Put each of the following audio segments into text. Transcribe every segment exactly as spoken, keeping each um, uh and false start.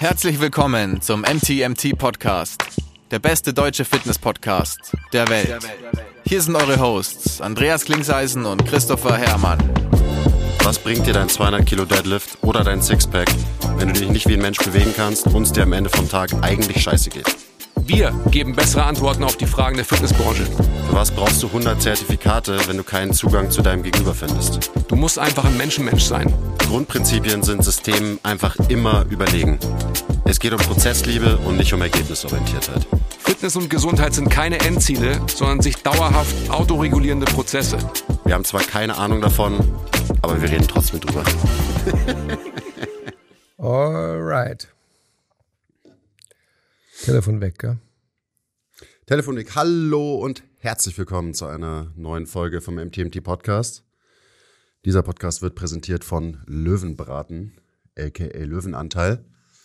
Herzlich willkommen zum M T M T Podcast, der beste deutsche Fitness-Podcast der Welt. Hier sind eure Hosts Andreas Klingseisen und Christopher Herrmann. Was bringt dir dein zweihundert Kilo Deadlift oder dein Sixpack, wenn du dich nicht wie ein Mensch bewegen kannst und es dir am Ende vom Tag eigentlich scheiße geht? Wir geben bessere Antworten auf die Fragen der Fitnessbranche. Für was brauchst du hundert Zertifikate, wenn du keinen Zugang zu deinem Gegenüber findest? Du musst einfach ein Menschenmensch sein. Grundprinzipien sind Systemen einfach immer überlegen. Es geht um Prozessliebe und nicht um Ergebnisorientiertheit. Fitness und Gesundheit sind keine Endziele, sondern sich dauerhaft autoregulierende Prozesse. Wir haben zwar keine Ahnung davon, aber wir reden trotzdem drüber. Alright. Telefon weg, gell? Telefon weg. Hallo und herzlich willkommen zu einer neuen Folge vom M T M T Podcast. Dieser Podcast wird präsentiert von Löwenbraten, aka Löwenanteil.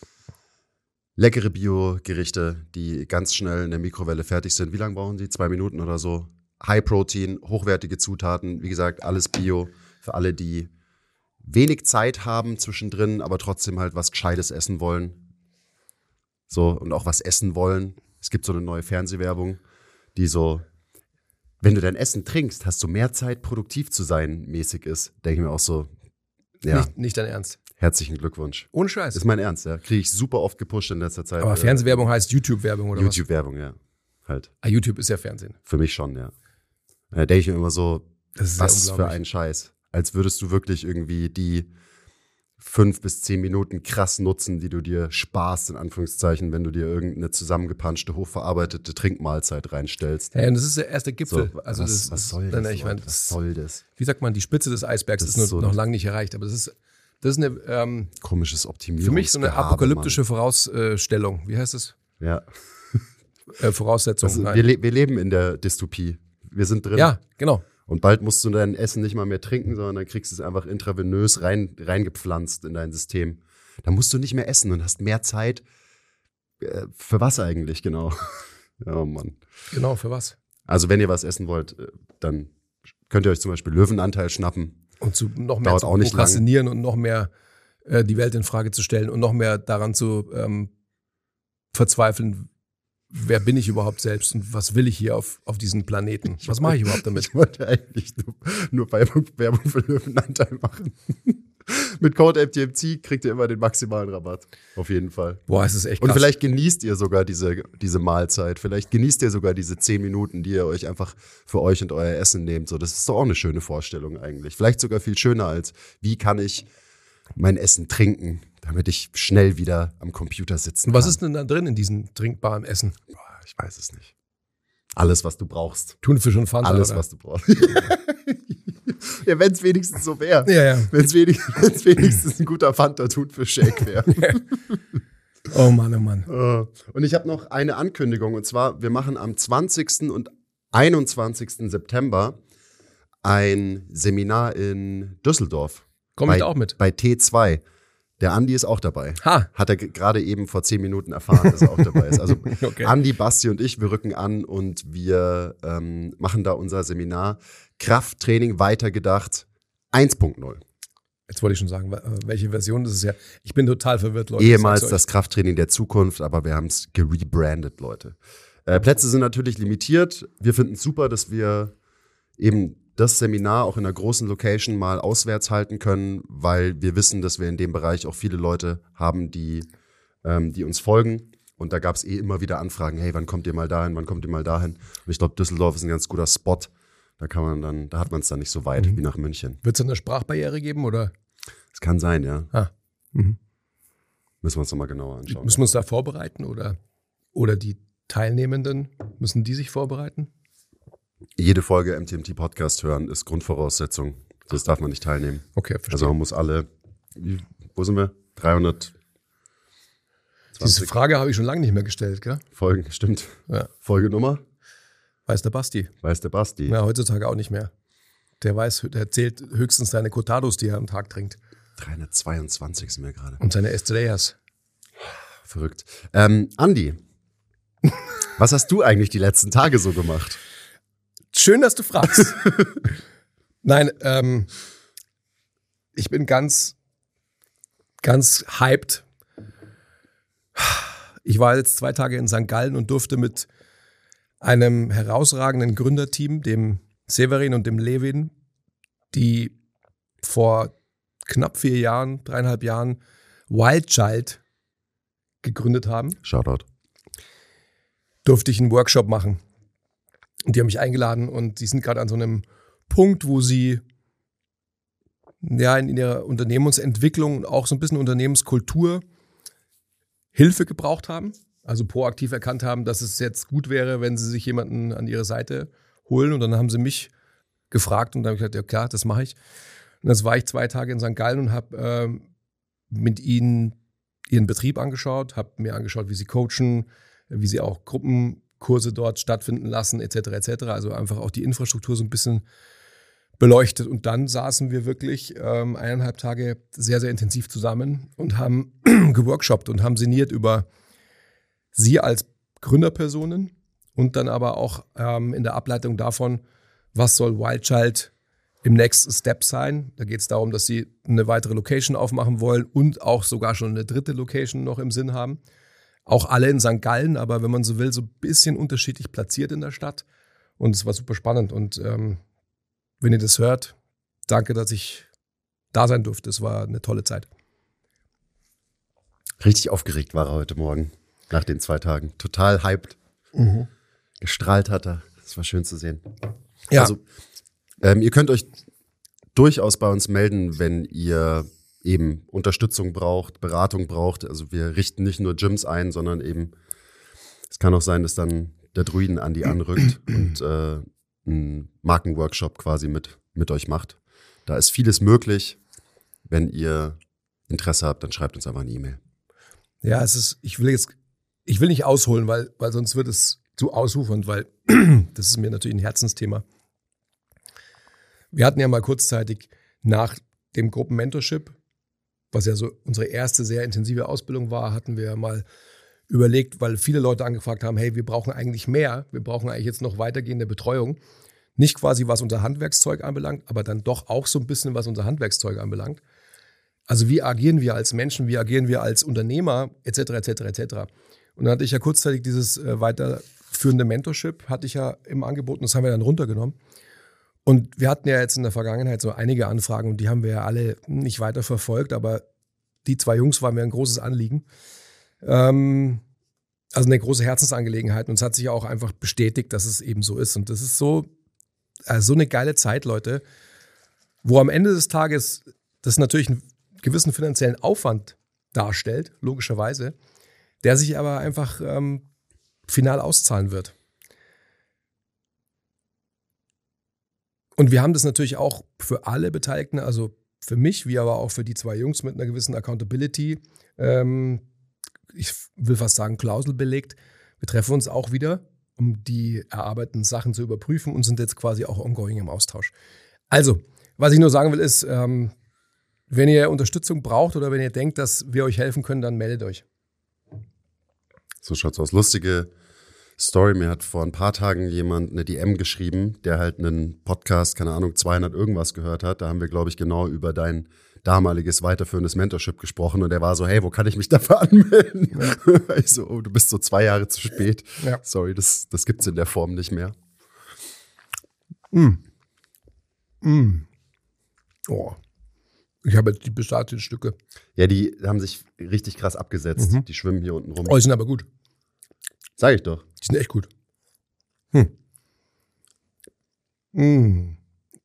Leckere Bio-Gerichte, die ganz schnell in der Mikrowelle fertig sind. Wie lange brauchen die? Zwei Minuten oder so. High Protein, hochwertige Zutaten. Wie gesagt, alles Bio für alle, die wenig Zeit haben zwischendrin, aber trotzdem halt was Gescheites essen wollen. So, und auch was essen wollen. Es gibt so eine neue Fernsehwerbung, die so, wenn du dein Essen trinkst, hast du mehr Zeit, produktiv zu sein, mäßig ist. Denke ich mir auch so, ja. Nicht, nicht dein Ernst. Herzlichen Glückwunsch. Ohne Scheiß. Ist mein Ernst, ja. Kriege ich super oft gepusht in letzter Zeit. Aber äh, Fernsehwerbung heißt YouTube-Werbung, oder was? YouTube-Werbung, ja. Halt. Ah, YouTube ist ja Fernsehen. Für mich schon, ja. Da denke ich mir immer so, Das ist was ja für unglaublich. ein Scheiß. Als würdest du wirklich irgendwie die fünf bis zehn Minuten krass nutzen, die du dir sparst, in Anführungszeichen, wenn du dir irgendeine zusammengepanschte, hochverarbeitete Trinkmahlzeit reinstellst. Ja, und das ist der erste Gipfel. So, also was, das, was das, soll nein, das? nein, ich meine, was das, soll das? wie sagt man, die Spitze des Eisbergs Das ist, ist nur, so noch eine- lange nicht erreicht. Aber das ist, das ist eine, ähm, Komisches Optimierungs- für mich so eine apokalyptische Vorausstellung. Wie heißt es? Ja. Äh, Voraussetzung. Also, Nein. wir, le- wir leben in der Dystopie. Wir sind drin. Ja, genau. Und bald musst du dein Essen nicht mal mehr trinken, sondern dann kriegst du es einfach intravenös rein, reingepflanzt in dein System. Da musst du nicht mehr essen und hast mehr Zeit. Äh, für was eigentlich, genau? Oh Mann. Genau, für was? Also wenn ihr was essen wollt, äh, dann könnt ihr euch zum Beispiel Löwenanteil schnappen. Und zu noch mehr Dauert zu auch nicht prokrastinieren und noch mehr äh, die Welt in Frage zu stellen und noch mehr daran zu ähm, verzweifeln, wer bin ich überhaupt selbst und was will ich hier auf, auf diesem Planeten? Was mache ich überhaupt damit? Ich wollte eigentlich nur, nur Werbung, Werbung für Löwenanteil machen. Mit Code M T M T kriegt ihr immer den maximalen Rabatt. Auf jeden Fall. Boah, es ist echt Und krass. vielleicht genießt ihr sogar diese, diese Mahlzeit. Vielleicht genießt ihr sogar diese zehn Minuten, die ihr euch einfach für euch und euer Essen nehmt. So, das ist doch auch eine schöne Vorstellung eigentlich. Vielleicht sogar viel schöner als, wie kann ich mein Essen trinken, damit ich schnell wieder am Computer sitzen Und was kann. ist denn da drin in diesem trinkbaren Essen? Boah, ich weiß es nicht. Alles, was du brauchst. Thunfisch und Fanta? Alles, oder? was du brauchst. Ja, wenn es wenigstens so wäre. Ja, ja. Wenn es wenigstens, wenn's wenigstens ein guter Fanta-Thunfisch-Shake wäre. Oh Mann, oh Mann. Äh, Und ich habe noch eine Ankündigung. Und zwar, wir machen am zwanzigsten und einundzwanzigsten September ein Seminar in Düsseldorf. Komm bei, ich da auch mit? Bei T zwei. Der Andi ist auch dabei. Ha. Hat er ge- gerade eben vor zehn Minuten erfahren, dass er auch dabei ist. Also Okay. Andi, Basti und ich, wir rücken an und wir ähm, machen da unser Seminar Krafttraining weitergedacht eins Punkt null. Jetzt wollte ich schon sagen, welche Version das ist ja. Ich bin total verwirrt, Leute. Ehemals Ich sag's euch. das Krafttraining der Zukunft, aber wir haben es gerebrandet, Leute. Äh, Plätze sind natürlich limitiert. Wir finden es super, dass wir eben das Seminar auch in einer großen Location mal auswärts halten können, weil wir wissen, dass wir in dem Bereich auch viele Leute haben, die, ähm, die uns folgen. Und da gab es eh immer wieder Anfragen, hey, wann kommt ihr mal dahin, wann kommt ihr mal dahin? Und ich glaube, Düsseldorf ist ein ganz guter Spot. Da kann man dann, da hat man es dann nicht so weit Mhm. wie nach München. Wird es eine Sprachbarriere geben oder? Das kann sein, ja. Ah. Mhm. Müssen wir uns nochmal genauer anschauen. Müssen wir uns da vorbereiten oder, oder die Teilnehmenden, müssen die sich vorbereiten? Jede Folge M T M T Podcast hören ist Grundvoraussetzung. Das darf man nicht teilnehmen. Okay, verstehe. Also man muss alle, wie, wo sind wir? dreihundert Diese Frage habe ich schon lange nicht mehr gestellt, gell? Folgen, stimmt. Ja. Folgenummer, Weiß der Basti. weiß der Basti. Ja, heutzutage auch nicht mehr. Der weiß, der zählt höchstens seine Cortados, die er am Tag trinkt. dreihundertzweiundzwanzig sind wir gerade. Und seine Estrellas. Verrückt. Ähm, Andi, was hast du eigentlich die letzten Tage so gemacht? Schön, dass du fragst. Nein, ähm, ich bin ganz, ganz hyped Ich war jetzt zwei Tage in Sankt Gallen und durfte mit einem herausragenden Gründerteam, dem Severin und dem Levin, die vor knapp vier Jahren, dreieinhalb Jahren Wild Child gegründet haben. Shoutout. Durfte ich einen Workshop machen. Und die haben mich eingeladen und die sind gerade an so einem Punkt, wo sie ja in ihrer Unternehmensentwicklung und auch so ein bisschen Unternehmenskultur Hilfe gebraucht haben. Also proaktiv erkannt haben, dass es jetzt gut wäre, wenn sie sich jemanden an ihre Seite holen. Und dann haben sie mich gefragt und dann habe ich gesagt, ja klar, das mache ich. Und das war ich zwei Tage in Sankt Gallen und habe ähm, mit ihnen ihren Betrieb angeschaut, habe mir angeschaut, wie sie coachen, wie sie auch Gruppenkurse dort stattfinden lassen, et cetera et cetera. Also einfach auch die Infrastruktur so ein bisschen beleuchtet. Und dann saßen wir wirklich ähm, eineinhalb Tage sehr, sehr intensiv zusammen und haben geworkshoppt und haben sinniert über sie als Gründerpersonen und dann aber auch ähm, in der Ableitung davon, was soll Wild Child im Next Step sein. Da geht es darum, dass sie eine weitere Location aufmachen wollen und auch sogar schon eine dritte Location noch im Sinn haben. Auch alle in Sankt Gallen, aber wenn man so will, so ein bisschen unterschiedlich platziert in der Stadt. Und es war super spannend. Und ähm, wenn ihr das hört, danke, dass ich da sein durfte. Es war eine tolle Zeit. Richtig aufgeregt war er heute Morgen, nach den zwei Tagen. Total hyped. Mhm. Gestrahlt hat er. Das war schön zu sehen. Ja. Also, ähm, ihr könnt euch durchaus bei uns melden, wenn ihr eben Unterstützung braucht, Beratung braucht. Also wir richten nicht nur Gyms ein, sondern eben, es kann auch sein, dass dann der Druiden Andi anrückt und äh, einen Markenworkshop quasi mit, mit euch macht. Da ist vieles möglich. Wenn ihr Interesse habt, dann schreibt uns einfach eine E-Mail. Ja, es ist, ich will jetzt, ich will nicht ausholen, weil, weil sonst wird es zu ausufernd, weil das ist mir natürlich ein Herzensthema. Wir hatten ja mal kurzzeitig nach dem Gruppenmentorship, was ja so unsere erste sehr intensive Ausbildung war, hatten wir ja mal überlegt, weil viele Leute angefragt haben, hey, wir brauchen eigentlich mehr, wir brauchen eigentlich jetzt noch weitergehende Betreuung. Nicht quasi, was unser Handwerkszeug anbelangt, aber dann doch auch so ein bisschen, was unser Handwerkszeug anbelangt. Also wie agieren wir als Menschen, wie agieren wir als Unternehmer, et cetera, et cetera, et cetera. Und dann hatte ich ja kurzzeitig dieses äh, weiterführende Mentorship, hatte ich ja im Angebot und das haben wir dann runtergenommen. Und wir hatten ja jetzt in der Vergangenheit so einige Anfragen und die haben wir ja alle nicht weiter verfolgt, aber die zwei Jungs waren mir ein großes Anliegen. Ähm, also eine große Herzensangelegenheit und es hat sich auch einfach bestätigt, dass es eben so ist. Und das ist so, also so eine geile Zeit, Leute, wo am Ende des Tages das natürlich einen gewissen finanziellen Aufwand darstellt, logischerweise, der sich aber einfach ähm, final auszahlen wird. Und wir haben das natürlich auch für alle Beteiligten, also für mich, wie aber auch für die zwei Jungs mit einer gewissen Accountability, ähm, ich will fast sagen Klausel belegt. Wir treffen uns auch wieder, um die erarbeiteten Sachen zu überprüfen und sind jetzt quasi auch ongoing im Austausch. Also, was ich nur sagen will ist, ähm, wenn ihr Unterstützung braucht oder wenn ihr denkt, dass wir euch helfen können, dann meldet euch. So schaut's aus. Lustige Story. Mir hat vor ein paar Tagen jemand eine D M geschrieben, der halt einen Podcast, keine Ahnung, zweihundert irgendwas gehört hat. Da haben wir, glaube ich, genau über dein damaliges weiterführendes Mentorship gesprochen und der war so, hey, wo kann ich mich dafür anmelden? Ja. Ich so, oh, du bist so zwei Jahre zu spät. Ja. Sorry, das, das gibt's in der Form nicht mehr. Mm. Mm. Oh. Ich habe jetzt die Pistazienstücke. Ja, die haben sich richtig krass abgesetzt. Mhm. Die schwimmen hier unten rum. Oh, die sind aber gut. Sag ich doch. Die sind echt gut. Hm. Mm.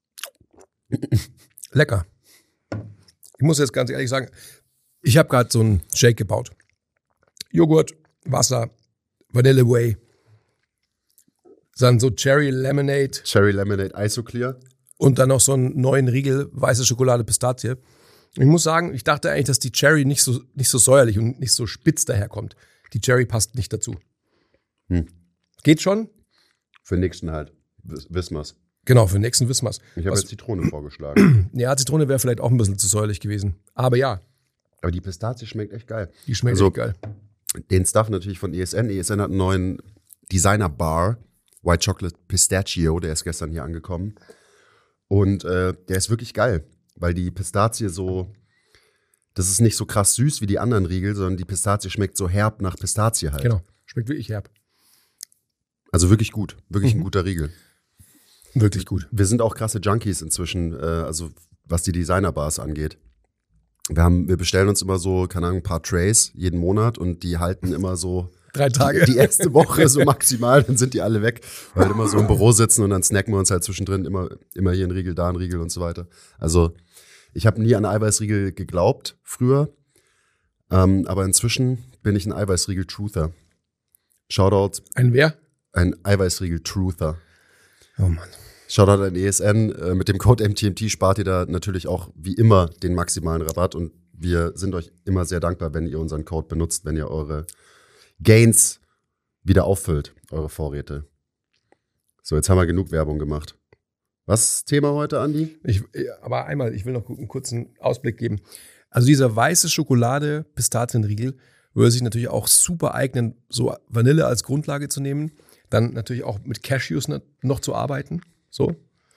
Lecker. Ich muss jetzt ganz ehrlich sagen, ich habe gerade so einen Shake gebaut. Joghurt, Wasser, Vanilla Whey, dann so Cherry Lemonade. Cherry Lemonade Isoclear. Und dann noch so einen neuen Riegel, weiße Schokolade, Pistazie. Ich muss sagen, ich dachte eigentlich, dass die Cherry nicht so, nicht so säuerlich und nicht so spitz daherkommt. Die Cherry passt nicht dazu. Hm. Geht schon? Für den nächsten halt. Wissen wir's. Genau, für den nächsten wissen wir's. Ich habe jetzt Zitrone vorgeschlagen. Ja, Zitrone wäre vielleicht auch ein bisschen zu säuerlich gewesen. Aber ja. Aber die Pistazie schmeckt echt geil. Die schmeckt also, echt geil. Den Stuff natürlich von E S N. E S N hat einen neuen Designer Bar. White Chocolate Pistachio. Der ist gestern hier angekommen. Und äh, der ist wirklich geil. Weil die Pistazie so das ist nicht so krass süß wie die anderen Riegel, sondern die Pistazie schmeckt so herb nach Pistazie halt. Genau, schmeckt wirklich herb. Also wirklich gut, wirklich Mhm. ein guter Riegel. Wirklich gut. Wir sind auch krasse Junkies inzwischen, äh, also was die Designer-Bars angeht. Wir, haben, wir bestellen uns immer so, keine Ahnung, ein paar Trays jeden Monat und die halten immer so Drei Tage. Die, die erste Woche so maximal, dann sind die alle weg, weil wir immer so im Büro sitzen und dann snacken wir uns halt zwischendrin immer, immer hier ein Riegel, da ein Riegel und so weiter. Also ich habe nie an Eiweißriegel geglaubt früher, ähm, aber inzwischen bin ich ein Eiweißriegel-Truther. Shoutout, Ein wer? ein Eiweißriegel-Truther. Oh Mann. Shoutout an E S N, äh, mit dem Code M T M T spart ihr da natürlich auch wie immer den maximalen Rabatt und wir sind euch immer sehr dankbar, wenn ihr unseren Code benutzt, wenn ihr eure Gains wieder auffüllt, eure Vorräte. So, jetzt haben wir genug Werbung gemacht. Was ist das Thema heute, Andi? Ich, aber einmal, ich will noch einen kurzen Ausblick geben. Also dieser weiße Schokolade Pistazienriegel würde sich natürlich auch super eignen, so Vanille als Grundlage zu nehmen, dann natürlich auch mit Cashews noch zu arbeiten. So.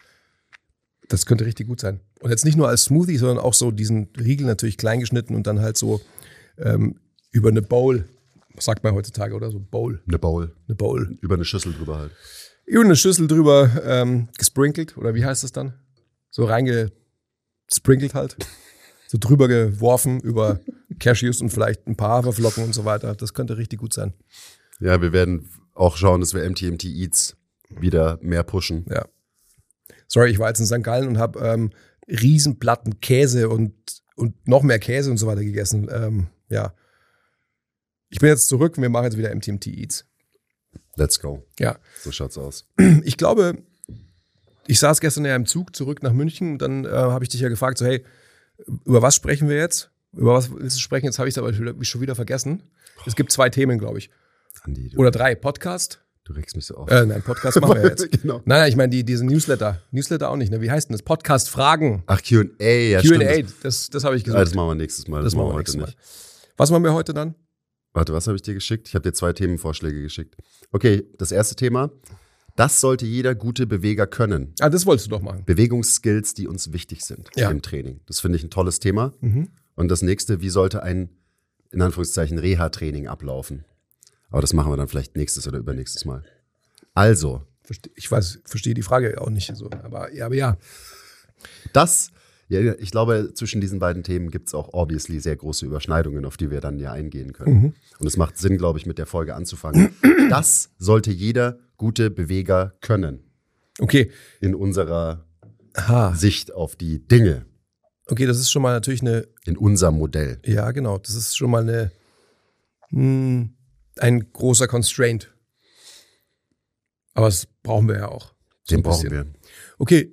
Das könnte richtig gut sein. Und jetzt nicht nur als Smoothie, sondern auch so diesen Riegel natürlich klein geschnitten und dann halt so ähm, über eine Bowl, was sagt man heutzutage, oder so Bowl, Eine Bowl. eine Bowl. Über eine Schüssel drüber halt. Über eine Schüssel drüber ähm, gesprinkelt, oder wie heißt das dann? So reingesprinkelt halt. So drüber geworfen über Cashews und vielleicht ein paar Haferflocken und so weiter. Das könnte richtig gut sein. Ja, wir werden auch schauen, dass wir M T M T Eats wieder mehr pushen. Ja. Sorry, ich war jetzt in Sankt Gallen und habe ähm, Riesenplatten Käse und, und noch mehr Käse und so weiter gegessen. Ähm, ja. Ich bin jetzt zurück und wir machen jetzt wieder M T M T Eats. Let's go. Ja. So schaut's aus. Ich glaube, ich saß gestern ja im Zug zurück nach München und dann äh, habe ich dich ja gefragt, so hey, über was sprechen wir jetzt? Über was willst du sprechen? Jetzt habe ich es aber schon wieder vergessen. Es gibt zwei Themen, glaube ich. Andi, du, Oder drei. Podcast. du regst mich so auf. Äh, nein, Podcast machen wir jetzt. Genau. Nein, nein, ich meine die, diese Newsletter. Newsletter auch nicht, ne? Wie heißt denn das? Podcast-Fragen. Ach, Q and A, ja, Q and A, stimmt. das, das habe ich Ah, gesagt. das machen wir nächstes Mal. Das, Das machen machen wir wir heute nächstes nicht. Was machen wir heute dann? Warte, was habe ich dir geschickt? Ich habe dir zwei Themenvorschläge geschickt. Okay, das erste Thema. Das sollte jeder gute Beweger können. Ah, das wolltest du doch machen. Bewegungsskills, die uns wichtig sind Ja. im Training. Das finde ich ein tolles Thema. Mhm. Und das nächste, wie sollte ein, in Anführungszeichen, Reha-Training ablaufen? Aber das machen wir dann vielleicht nächstes oder übernächstes Mal. Also, Verste- Ich weiß, verstehe die Frage auch nicht so. Aber ja, aber ja. das, ja, ich glaube, zwischen diesen beiden Themen gibt es auch obviously sehr große Überschneidungen, auf die wir dann ja eingehen können. Mhm. Und es macht Sinn, glaube ich, mit der Folge anzufangen. Das sollte jeder gute Beweger können Okay. in unserer Aha. Sicht auf die Dinge, Okay, das ist schon mal natürlich eine, in unserem Modell. ja genau, das ist schon mal eine, mh, ein großer Constraint. Aber das brauchen wir ja auch. So Den ein brauchen bisschen. wir. Okay,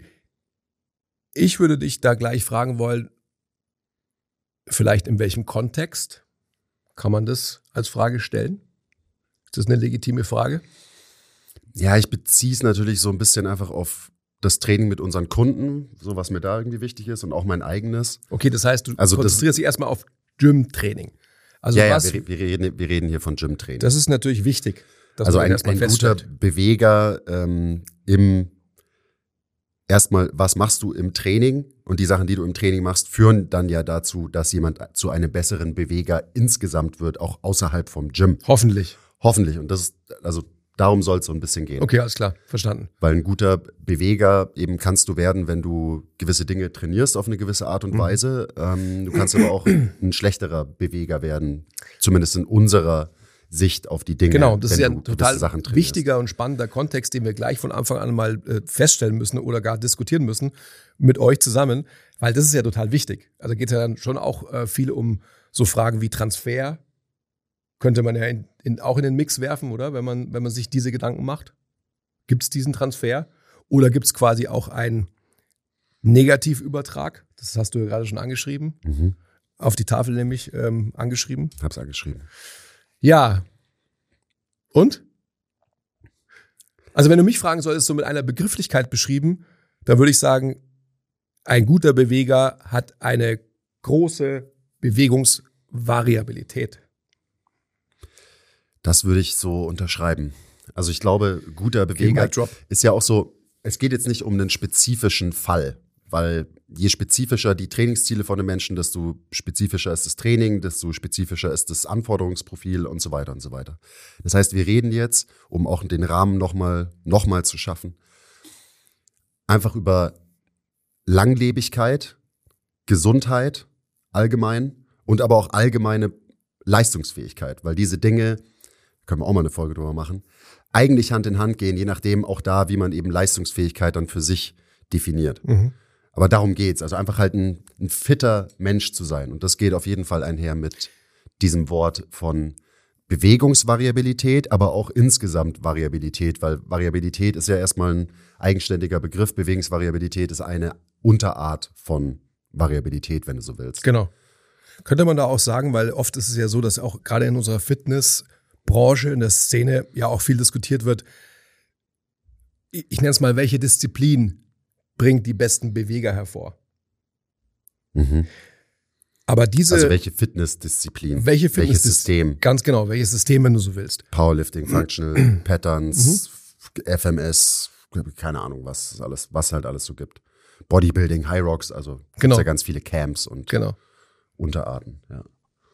ich würde dich da gleich fragen wollen, vielleicht in welchem Kontext kann man das als Frage stellen? Ist das eine legitime Frage? Ja, ich beziehe es natürlich so ein bisschen einfach auf das Training mit unseren Kunden, so was mir da irgendwie wichtig ist und auch mein eigenes. Okay, das heißt, du Also das- konzentrierst dich erstmal auf Gym-Training. Also ja, was, ja, wir, wir, reden, wir reden hier von Gym-Training. das ist natürlich wichtig, dass Also man ein, erstmal ein guter feststellt. Beweger ähm, im erstmal, was machst du im Training? Und die Sachen, die du im Training machst, führen dann ja dazu, dass jemand zu einem besseren Beweger insgesamt wird, auch außerhalb vom Gym. Hoffentlich. Hoffentlich. Und das ist, also darum soll es so ein bisschen gehen. Okay, alles klar, verstanden. Weil ein guter Beweger eben kannst du werden, wenn du gewisse Dinge trainierst auf eine gewisse Art und Weise. Ähm, du kannst aber auch ein schlechterer Beweger werden, zumindest in unserer Sicht auf die Dinge. Genau, das wenn ist ja du ein gewisse total Sachen trainierst. wichtiger und spannender Kontext, den wir gleich von Anfang an mal äh, feststellen müssen oder gar diskutieren müssen mit euch zusammen, weil das ist ja total wichtig. Also geht es ja dann schon auch äh, viel um so Fragen wie Transfer. Könnte man ja in, in, auch in den Mix werfen, oder? Wenn man, wenn man sich diese Gedanken macht. Gibt es diesen Transfer? Oder gibt es quasi auch einen Negativübertrag? Das hast du ja gerade schon angeschrieben. Mhm. Auf die Tafel nämlich ähm, angeschrieben. Hab's angeschrieben. Ja. Und? Also wenn du mich fragen solltest, so mit einer Begrifflichkeit beschrieben, dann würde ich sagen, ein guter Beweger hat eine große Bewegungsvariabilität. Das würde ich so unterschreiben. Also ich glaube, guter Okay, Beweger Mic drop. ist ja auch so, es geht jetzt nicht um einen spezifischen Fall, weil je spezifischer die Trainingsziele von den Menschen, desto spezifischer ist das Training, desto spezifischer ist das Anforderungsprofil und so weiter und so weiter. Das heißt, wir reden jetzt, um auch den Rahmen nochmal noch mal zu schaffen, einfach über Langlebigkeit, Gesundheit allgemein und aber auch allgemeine Leistungsfähigkeit, weil diese Dinge, können wir auch mal eine Folge drüber machen, eigentlich Hand in Hand gehen, je nachdem auch da, wie man eben Leistungsfähigkeit dann für sich definiert. Mhm. Aber darum geht's, also einfach halt ein, ein fitter Mensch zu sein. Und das geht auf jeden Fall einher mit diesem Wort von Bewegungsvariabilität, aber auch insgesamt Variabilität, weil Variabilität ist ja erstmal ein eigenständiger Begriff. Bewegungsvariabilität ist eine Unterart von Variabilität, wenn du so willst. Genau. Könnte man da auch sagen, weil oft ist es ja so, dass auch gerade in unserer Fitnessbranche, in der Szene ja auch viel diskutiert wird. Ich nenne es mal, welche Disziplin bringt die besten Beweger hervor. Mhm. Aber diese. Also welche Fitnessdisziplin? Welche Fitness welches System? Ganz genau, welches System, wenn du so willst. Powerlifting, Functional, Patterns, mhm. F M S, keine Ahnung, was es alles, was halt alles so gibt. Bodybuilding, High Rocks, also genau. Gibt's ja ganz viele Camps und genau. Unterarten. Ja.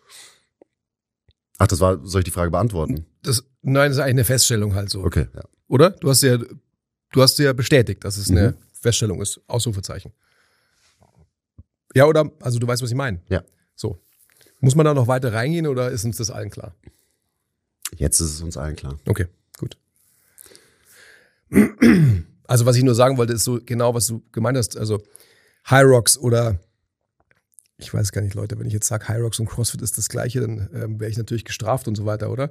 Ach, das war, soll ich die Frage beantworten? Das, nein, das ist eigentlich eine Feststellung halt so. Okay, ja. Oder? Du hast ja, du hast ja bestätigt, dass es mhm. eine Feststellung ist. Ausrufezeichen. Ja, oder? Also du weißt, was ich meine. Ja. So. Muss man da noch weiter reingehen oder ist uns das allen klar? Jetzt ist es uns allen klar. Okay, gut. Also was ich nur sagen wollte, ist so genau, was du gemeint hast. Also High Rocks oder ich weiß gar nicht, Leute, wenn ich jetzt sage, High Rocks und CrossFit ist das Gleiche, dann ähm, wäre ich natürlich gestraft und so weiter, oder?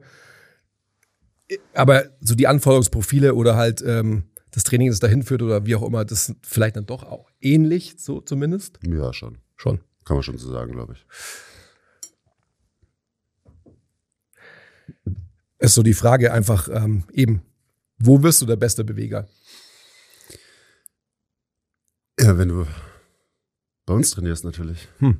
Aber so die Anforderungsprofile oder halt ähm, das Training, das dahin führt oder wie auch immer, das ist vielleicht dann doch auch ähnlich, so zumindest? Ja, schon. Schon. Kann man schon so sagen, glaube ich. Ist so die Frage einfach ähm, eben, wo wirst du der beste Beweger? Ja, wenn du bei uns trainierst natürlich. Hm.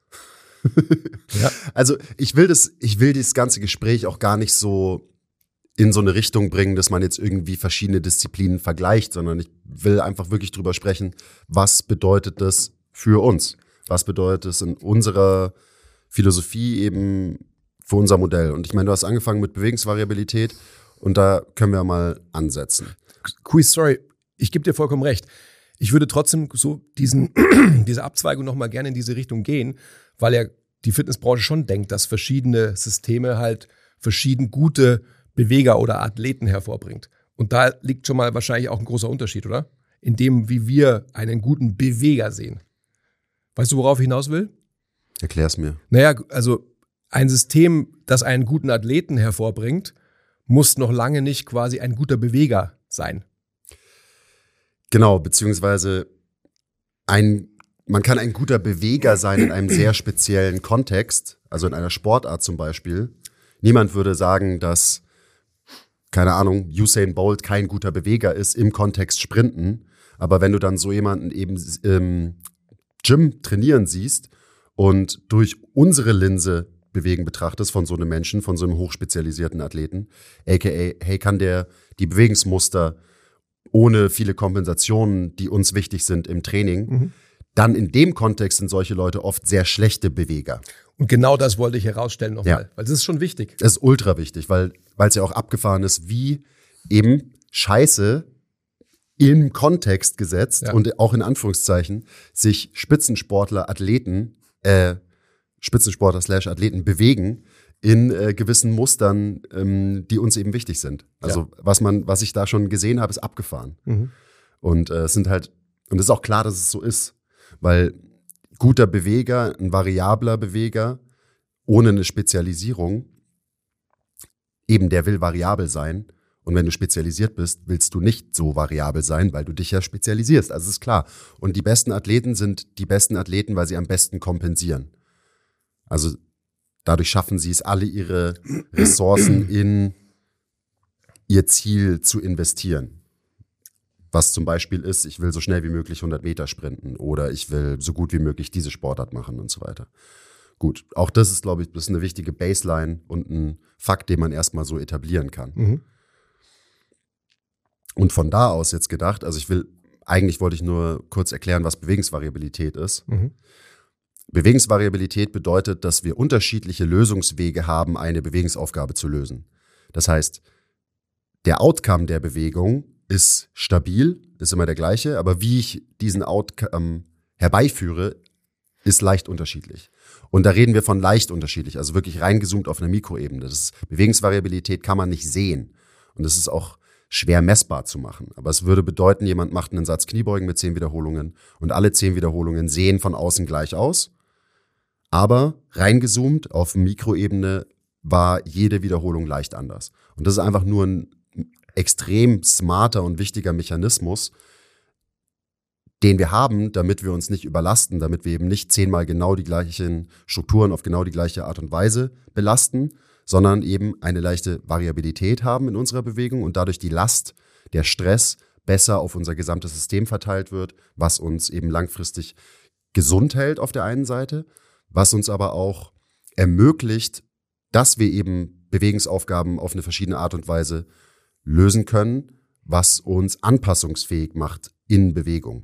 Ja. Also ich will das, ich will das ganze Gespräch auch gar nicht so in so eine Richtung bringen, dass man jetzt irgendwie verschiedene Disziplinen vergleicht, sondern ich will einfach wirklich drüber sprechen, was bedeutet das für uns? Was bedeutet es in unserer Philosophie eben für unser Modell? Und ich meine, du hast angefangen mit Bewegungsvariabilität und da können wir mal ansetzen. Quiz, sorry, ich gebe dir vollkommen recht. Ich würde trotzdem so diesen, diese Abzweigung nochmal gerne in diese Richtung gehen, weil ja die Fitnessbranche schon denkt, dass verschiedene Systeme halt verschieden gute Beweger oder Athleten hervorbringt. Und da liegt schon mal wahrscheinlich auch ein großer Unterschied, oder? In dem, wie wir einen guten Beweger sehen. Weißt du, worauf ich hinaus will? Erklär's mir. Naja, also ein System, das einen guten Athleten hervorbringt, muss noch lange nicht quasi ein guter Beweger sein. Genau, beziehungsweise ein, man kann ein guter Beweger sein in einem sehr speziellen Kontext, also in einer Sportart zum Beispiel. Niemand würde sagen, dass, keine Ahnung, Usain Bolt kein guter Beweger ist im Kontext Sprinten. Aber wenn du dann so jemanden eben im Gym trainieren siehst und durch unsere Linse bewegen betrachtest von so einem Menschen, von so einem hochspezialisierten Athleten, aka, hey, kann der die Bewegungsmuster ohne viele Kompensationen, die uns wichtig sind im Training, mhm. dann in dem Kontext sind solche Leute oft sehr schlechte Beweger. Und genau das wollte ich herausstellen nochmal, ja. weil das ist schon wichtig. Das ist ultra wichtig, weil es ja auch abgefahren ist, wie eben Scheiße im Kontext gesetzt ja. und auch in Anführungszeichen sich Spitzensportler, Athleten, äh, Spitzensportler slash Athleten bewegen in äh, gewissen Mustern, ähm, die uns eben wichtig sind. Also ja. was man, was ich da schon gesehen habe, ist abgefahren. Mhm. Und äh, es sind halt, und es ist auch klar, dass es so ist, weil guter Beweger, ein variabler Beweger, ohne eine Spezialisierung, eben der will variabel sein. Und wenn du spezialisiert bist, willst du nicht so variabel sein, weil du dich ja spezialisierst. Also das ist klar. Und die besten Athleten sind die besten Athleten, weil sie am besten kompensieren. Also dadurch schaffen sie es, alle ihre Ressourcen in ihr Ziel zu investieren. Was zum Beispiel ist, ich will so schnell wie möglich hundert Meter sprinten oder ich will so gut wie möglich diese Sportart machen und so weiter. Gut, auch das ist, glaube ich, das ist eine wichtige Baseline und ein Fakt, den man erstmal so etablieren kann. Mhm. Und von da aus jetzt gedacht, also ich will eigentlich wollte ich nur kurz erklären, was Bewegungsvariabilität ist. Mhm. Bewegungsvariabilität bedeutet, dass wir unterschiedliche Lösungswege haben, eine Bewegungsaufgabe zu lösen. Das heißt, der Outcome der Bewegung ist stabil, ist immer der gleiche, aber wie ich diesen Outcome herbeiführe, ist leicht unterschiedlich. Und da reden wir von leicht unterschiedlich, also wirklich reingezoomt auf einer Mikroebene. Das ist, Bewegungsvariabilität kann man nicht sehen. Und es ist auch schwer messbar zu machen. Aber es würde bedeuten, jemand macht einen Satz Kniebeugen mit zehn Wiederholungen und alle zehn Wiederholungen sehen von außen gleich aus. Aber reingezoomt auf Mikroebene war jede Wiederholung leicht anders. Und das ist einfach nur ein extrem smarter und wichtiger Mechanismus, den wir haben, damit wir uns nicht überlasten, damit wir eben nicht zehnmal genau die gleichen Strukturen auf genau die gleiche Art und Weise belasten, sondern eben eine leichte Variabilität haben in unserer Bewegung und dadurch die Last, der Stress besser auf unser gesamtes System verteilt wird, was uns eben langfristig gesund hält auf der einen Seite, was uns aber auch ermöglicht, dass wir eben Bewegungsaufgaben auf eine verschiedene Art und Weise lösen können, was uns anpassungsfähig macht in Bewegung.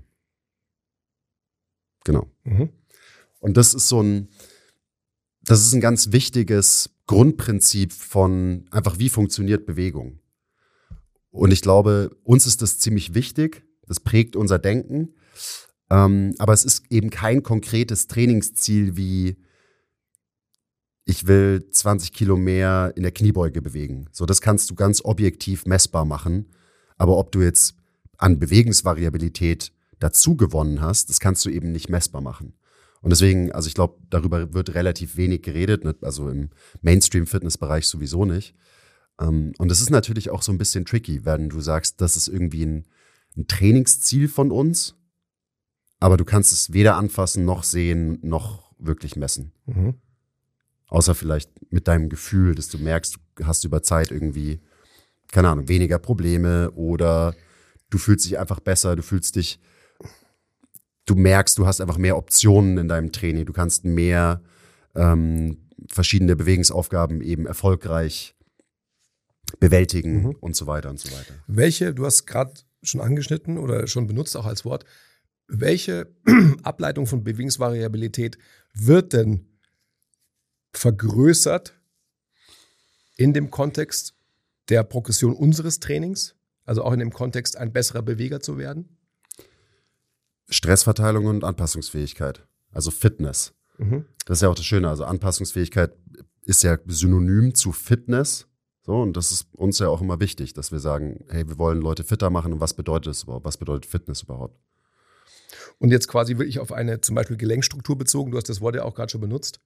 Genau. Mhm. Und das ist so ein, das ist ein ganz wichtiges Grundprinzip von einfach, wie funktioniert Bewegung. Und ich glaube, uns ist das ziemlich wichtig. Das prägt unser Denken. Ähm, aber es ist eben kein konkretes Trainingsziel wie, ich will zwanzig Kilo mehr in der Kniebeuge bewegen. So, das kannst du ganz objektiv messbar machen. Aber ob du jetzt an Bewegungsvariabilität dazu gewonnen hast, das kannst du eben nicht messbar machen. Und deswegen, also ich glaube, darüber wird relativ wenig geredet, also im Mainstream-Fitness-Bereich sowieso nicht. Und es ist natürlich auch so ein bisschen tricky, wenn du sagst, das ist irgendwie ein, ein Trainingsziel von uns, aber du kannst es weder anfassen, noch sehen, noch wirklich messen. Mhm. Außer vielleicht mit deinem Gefühl, dass du merkst, du hast über Zeit irgendwie, keine Ahnung, weniger Probleme oder du fühlst dich einfach besser, du fühlst dich, du merkst, du hast einfach mehr Optionen in deinem Training, du kannst mehr ähm, verschiedene Bewegungsaufgaben eben erfolgreich bewältigen Mhm. und so weiter und so weiter. Welche, du hast gerade schon angeschnitten oder schon benutzt auch als Wort, welche Ableitung von Bewegungsvariabilität wird denn vergrößert in dem Kontext der Progression unseres Trainings, also auch in dem Kontext, ein besserer Beweger zu werden? Stressverteilung und Anpassungsfähigkeit, also Fitness. Mhm. Das ist ja auch das Schöne, also Anpassungsfähigkeit ist ja synonym zu Fitness. So, und das ist uns ja auch immer wichtig, dass wir sagen, hey, wir wollen Leute fitter machen und was bedeutet das überhaupt? Was bedeutet Fitness überhaupt? Und jetzt quasi wirklich auf eine zum Beispiel Gelenkstruktur bezogen, du hast das Wort ja auch gerade schon benutzt.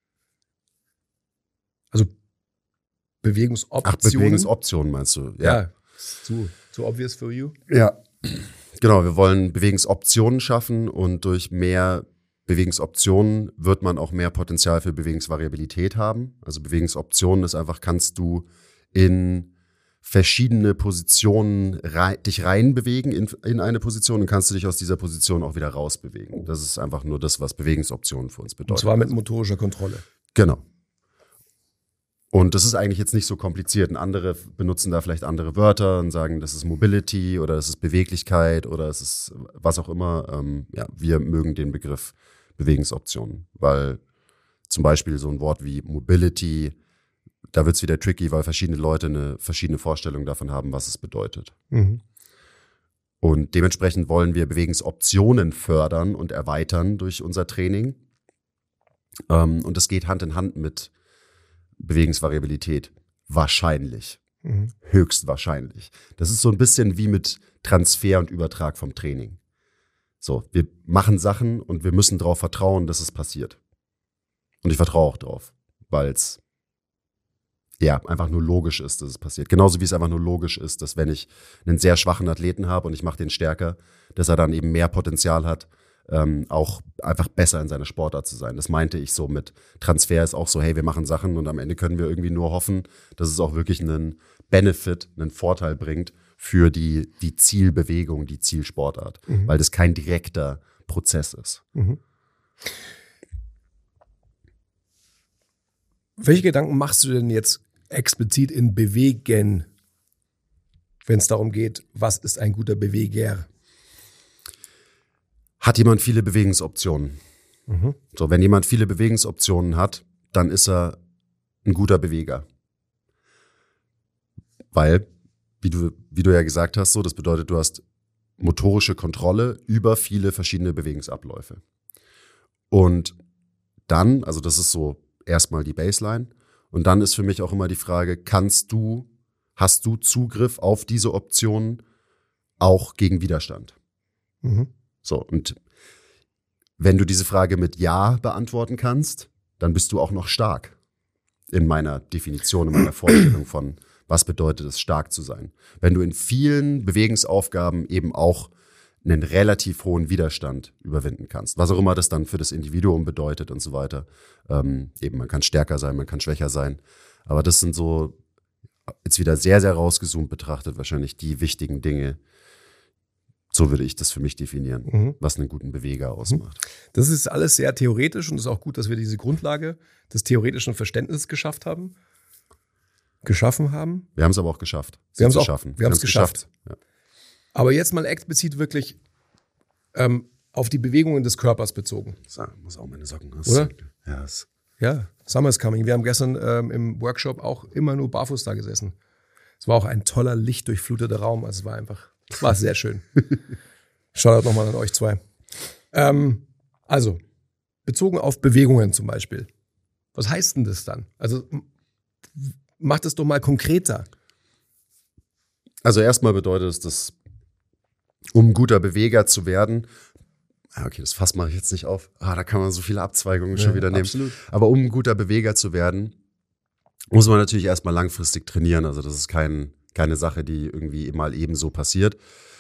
Also Bewegungsoptionen. Ach, Bewegungsoptionen meinst du? Ja, zu, zu obvious for you. Ja, genau. Wir wollen Bewegungsoptionen schaffen und durch mehr Bewegungsoptionen wird man auch mehr Potenzial für Bewegungsvariabilität haben. Also Bewegungsoptionen ist einfach, kannst du in verschiedene Positionen rei- dich reinbewegen in, in eine Position und kannst du dich aus dieser Position auch wieder rausbewegen. Das ist einfach nur das, was Bewegungsoptionen für uns bedeutet. Und zwar mit motorischer Kontrolle. Genau. Und das ist eigentlich jetzt nicht so kompliziert. Und andere benutzen da vielleicht andere Wörter und sagen, das ist Mobility oder das ist Beweglichkeit oder es ist was auch immer. Ähm, ja, wir mögen den Begriff Bewegungsoptionen, weil zum Beispiel so ein Wort wie Mobility, da wird es wieder tricky, weil verschiedene Leute eine verschiedene Vorstellung davon haben, was es bedeutet. Mhm. Und dementsprechend wollen wir Bewegungsoptionen fördern und erweitern durch unser Training. Ähm, und das geht Hand in Hand mit Bewegungsvariabilität. Wahrscheinlich. Mhm. Höchstwahrscheinlich. Das ist so ein bisschen wie mit Transfer und Übertrag vom Training. So, wir machen Sachen und wir müssen darauf vertrauen, dass es passiert. Und ich vertraue auch drauf, weil es ja einfach nur logisch ist, dass es passiert. Genauso wie es einfach nur logisch ist, dass wenn ich einen sehr schwachen Athleten habe und ich mache den stärker, dass er dann eben mehr Potenzial hat, ähm, auch einfach besser in seiner Sportart zu sein. Das meinte ich so mit Transfer ist auch so, hey, wir machen Sachen und am Ende können wir irgendwie nur hoffen, dass es auch wirklich einen Benefit, einen Vorteil bringt für die, die Zielbewegung, die Zielsportart, Mhm. weil das kein direkter Prozess ist. Mhm. Welche Gedanken machst du denn jetzt explizit in Bewegen, wenn es darum geht, was ist ein guter Beweger? hat jemand viele Bewegungsoptionen. Mhm. So, wenn jemand viele Bewegungsoptionen hat, dann ist er ein guter Beweger. Weil, wie du, wie du ja gesagt hast, so, das bedeutet, du hast motorische Kontrolle über viele verschiedene Bewegungsabläufe. Und dann, also das ist so erstmal die Baseline, und dann ist für mich auch immer die Frage, kannst du, hast du Zugriff auf diese Optionen auch gegen Widerstand? Mhm. So, und wenn du diese Frage mit Ja beantworten kannst, dann bist du auch noch stark in meiner Definition, in meiner Vorstellung von, was bedeutet es, stark zu sein. Wenn du in vielen Bewegungsaufgaben eben auch einen relativ hohen Widerstand überwinden kannst, was auch immer das dann für das Individuum bedeutet und so weiter. Ähm, eben, man kann stärker sein, man kann schwächer sein, aber das sind so, jetzt wieder sehr, sehr rausgezoomt betrachtet, wahrscheinlich die wichtigen Dinge. So würde ich das für mich definieren, Mhm. was einen guten Beweger ausmacht. Das ist alles sehr theoretisch und es ist auch gut, dass wir diese Grundlage des theoretischen Verständnisses geschafft haben. Geschaffen haben. Wir haben es aber auch geschafft. Wir haben es zu auch schaffen. wir haben es geschafft. Ja. Aber jetzt mal explizit wirklich ähm, auf die Bewegungen des Körpers bezogen. So, muss auch meine Socken aus. Oder? Ja, es Ja, Summer is coming. Wir haben gestern ähm, im Workshop auch immer nur barfuß da gesessen. Es war auch ein toller, lichtdurchfluteter Raum. Also es war einfach, es war sehr schön. Shoutout nochmal an euch zwei. Ähm, also, bezogen auf Bewegungen zum Beispiel. Was heißt denn das dann? Also, m- macht es doch mal konkreter. Also erstmal bedeutet es, dass, um ein guter Beweger zu werden, ah, okay, das Fass mache ich jetzt nicht auf, ah, da kann man so viele Abzweigungen schon Ja, wieder nehmen. absolut. Aber um ein guter Beweger zu werden, muss man natürlich erstmal langfristig trainieren. Also das ist kein, keine Sache, die irgendwie mal eben so passiert.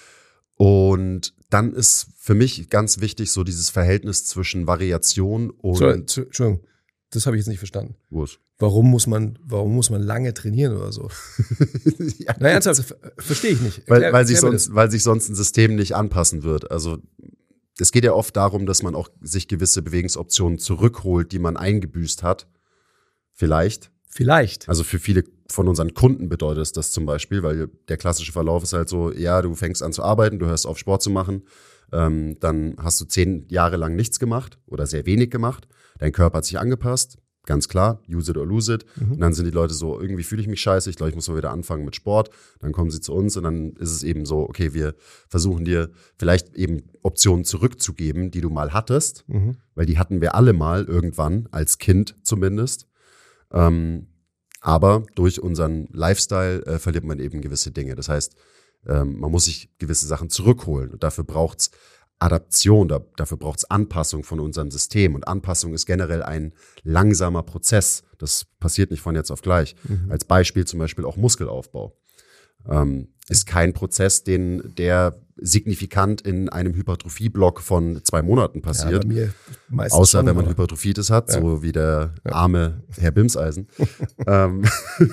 Und dann ist für mich ganz wichtig so dieses Verhältnis zwischen Variation und... So, zu- Entschuldigung, das habe ich jetzt nicht verstanden. Wo ist? Warum muss man, warum muss man lange trainieren oder so? Ja, Na, ernsthaft, ver- verstehe ich nicht. Weil, Erklär- weil, sich erklär mir sonst, weil sich sonst ein System nicht anpassen wird. Also es geht ja oft darum, dass man auch sich gewisse Bewegungsoptionen zurückholt, die man eingebüßt hat. Vielleicht. das. Vielleicht. Also für viele von unseren Kunden bedeutet es das zum Beispiel, weil der klassische Verlauf ist halt so, ja, du fängst an zu arbeiten, du hörst auf Sport zu machen, ähm, dann hast du zehn Jahre lang nichts gemacht oder sehr wenig gemacht. Dein Körper hat sich angepasst, ganz klar, use it or lose it. Mhm. Und dann sind die Leute so, irgendwie fühle ich mich scheiße, ich glaube, ich muss mal wieder anfangen mit Sport. Dann kommen sie zu uns und dann ist es eben so, okay, wir versuchen dir vielleicht eben Optionen zurückzugeben, die du mal hattest, Mhm. weil die hatten wir alle mal irgendwann, als Kind zumindest. Ähm, aber durch unseren Lifestyle äh, verliert man eben gewisse Dinge. Das heißt, ähm, man muss sich gewisse Sachen zurückholen und dafür braucht's Adaption, da, dafür braucht's Anpassung von unserem System. Und Anpassung ist generell ein langsamer Prozess. Das passiert nicht von jetzt auf gleich. Mhm. Als Beispiel zum Beispiel auch Muskelaufbau. Ähm, ist kein Prozess, den, der signifikant in einem Hypertrophie-Block von zwei Monaten Ja, passiert. bei mir meistens Außer schon, wenn man aber- Hypertrophitis hat, Ja. so wie der arme Herr Bimseisen. ähm,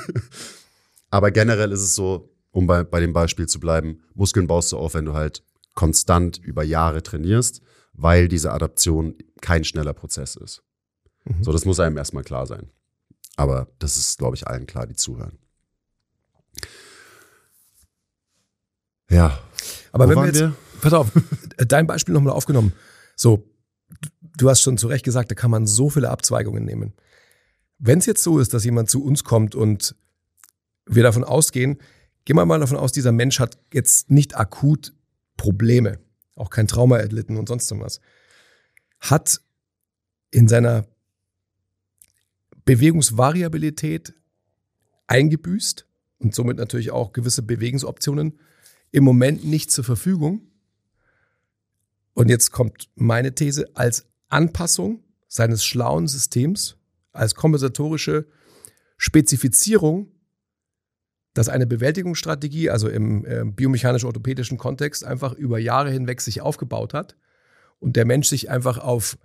aber generell ist es so, um bei, bei dem Beispiel zu bleiben, Muskeln baust du auf, wenn du halt konstant über Jahre trainierst, weil diese Adaption kein schneller Prozess ist. Mhm. So, das muss einem erstmal klar sein. Aber das ist, glaube ich, allen klar, die zuhören. Ja. Aber Wo wenn wir waren jetzt, wir? pass auf, dein Beispiel nochmal aufgenommen. So, du hast schon zu Recht gesagt, da kann man so viele Abzweigungen nehmen. Wenn es jetzt so ist, dass jemand zu uns kommt und wir davon ausgehen, gehen wir mal davon aus, dieser Mensch hat jetzt nicht akut Probleme, auch kein Trauma erlitten und sonst irgendwas, hat in seiner Bewegungsvariabilität eingebüßt und somit natürlich auch gewisse Bewegungsoptionen im Moment nicht zur Verfügung. Und jetzt kommt meine These, als Anpassung seines schlauen Systems, als kompensatorische Spezifizierung, dass eine Bewältigungsstrategie, also im äh, biomechanisch-orthopädischen Kontext, einfach über Jahre hinweg sich aufgebaut hat und der Mensch sich einfach auf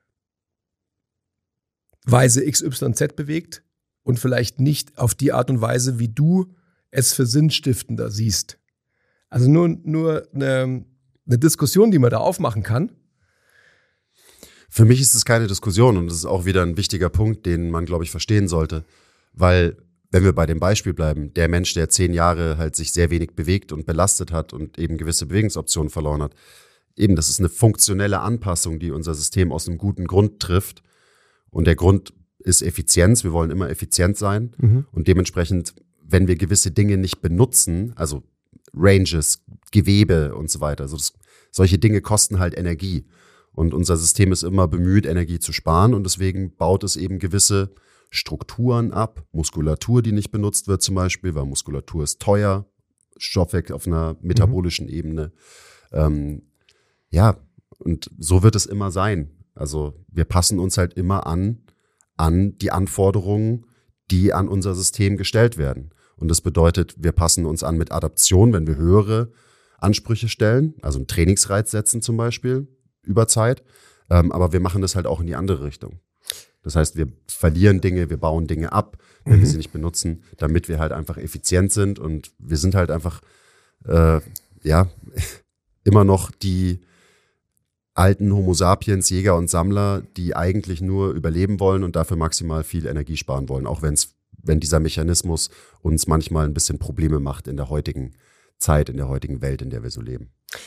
Weise X Y Z bewegt und vielleicht nicht auf die Art und Weise, wie du es für sinnstiftender siehst. Also nur, nur eine, eine Diskussion, die man da aufmachen kann. Für mich ist es keine Diskussion und das ist auch wieder ein wichtiger Punkt, den man, glaube ich, verstehen sollte. Weil, wenn wir bei dem Beispiel bleiben, der Mensch, der zehn Jahre halt sich sehr wenig bewegt und belastet hat und eben gewisse Bewegungsoptionen verloren hat, eben, das ist eine funktionelle Anpassung, die unser System aus einem guten Grund trifft. Und der Grund ist Effizienz. Wir wollen immer effizient sein. Mhm. Und dementsprechend, wenn wir gewisse Dinge nicht benutzen, also Ranges, Gewebe und so weiter, also das, solche Dinge kosten halt Energie. Und unser System ist immer bemüht, Energie zu sparen. Und deswegen baut es eben gewisse Strukturen ab. Muskulatur, die nicht benutzt wird zum Beispiel, weil Muskulatur ist teuer. Stoffwechsel auf einer metabolischen mhm. Ebene. Ähm, ja, und so wird es immer sein. Also wir passen uns halt immer an, an die Anforderungen, die an unser System gestellt werden. Und das bedeutet, wir passen uns an mit Adaption, wenn wir höhere Ansprüche stellen, also einen Trainingsreiz setzen zum Beispiel über Zeit. Ähm, aber wir machen das halt auch in die andere Richtung. Das heißt, wir verlieren Dinge, wir bauen Dinge ab, wenn mhm. wir sie nicht benutzen, damit wir halt einfach effizient sind. Und wir sind halt einfach, äh, ja, immer noch die alten Homo sapiens, Jäger und Sammler, die eigentlich nur überleben wollen und dafür maximal viel Energie sparen wollen, auch wenn's, wenn dieser Mechanismus uns manchmal ein bisschen Probleme macht in der heutigen Zeit, in der heutigen Welt, in der wir so leben.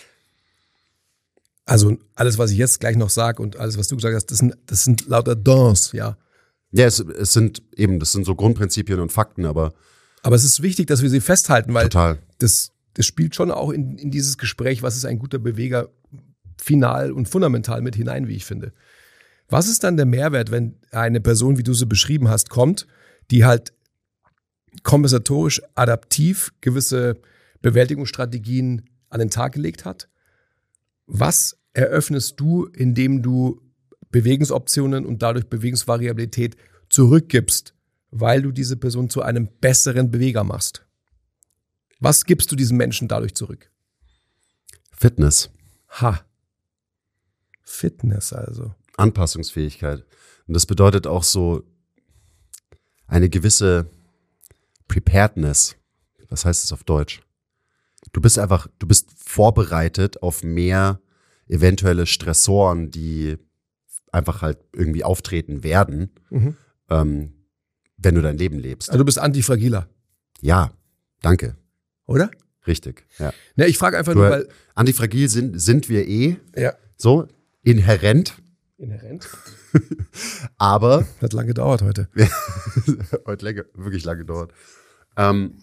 Also alles, was ich jetzt gleich noch sage und alles, was du gesagt hast, das sind, das sind lauter Dons, ja. Ja, es, es sind eben, das sind so Grundprinzipien und Fakten, aber aber es ist wichtig, dass wir sie festhalten, weil total. Das, das spielt schon auch in, in dieses Gespräch, was ist ein guter Beweger, final und fundamental mit hinein, wie ich finde. Was ist dann der Mehrwert, wenn eine Person, wie du sie beschrieben hast, kommt, die halt kompensatorisch adaptiv gewisse Bewältigungsstrategien an den Tag gelegt hat? Was eröffnest du, indem du Bewegungsoptionen und dadurch Bewegungsvariabilität zurückgibst, weil du diese Person zu einem besseren Beweger machst? Was gibst du diesem Menschen dadurch zurück? Fitness. Ha. Fitness also. Anpassungsfähigkeit. Und das bedeutet auch so eine gewisse Preparedness. Was heißt das auf Deutsch? Du bist einfach, du bist vorbereitet auf mehr eventuelle Stressoren, die einfach halt irgendwie auftreten werden, mhm. ähm, wenn du dein Leben lebst. Also du bist antifragiler. Ja, danke. Oder? Richtig, ja. Ne, ich frage einfach du, nur, weil antifragil sind, sind wir eh. Ja. So, inhärent. Inhärent. Aber. Hat lange gedauert heute. heute länger, wirklich lange gedauert. Ähm,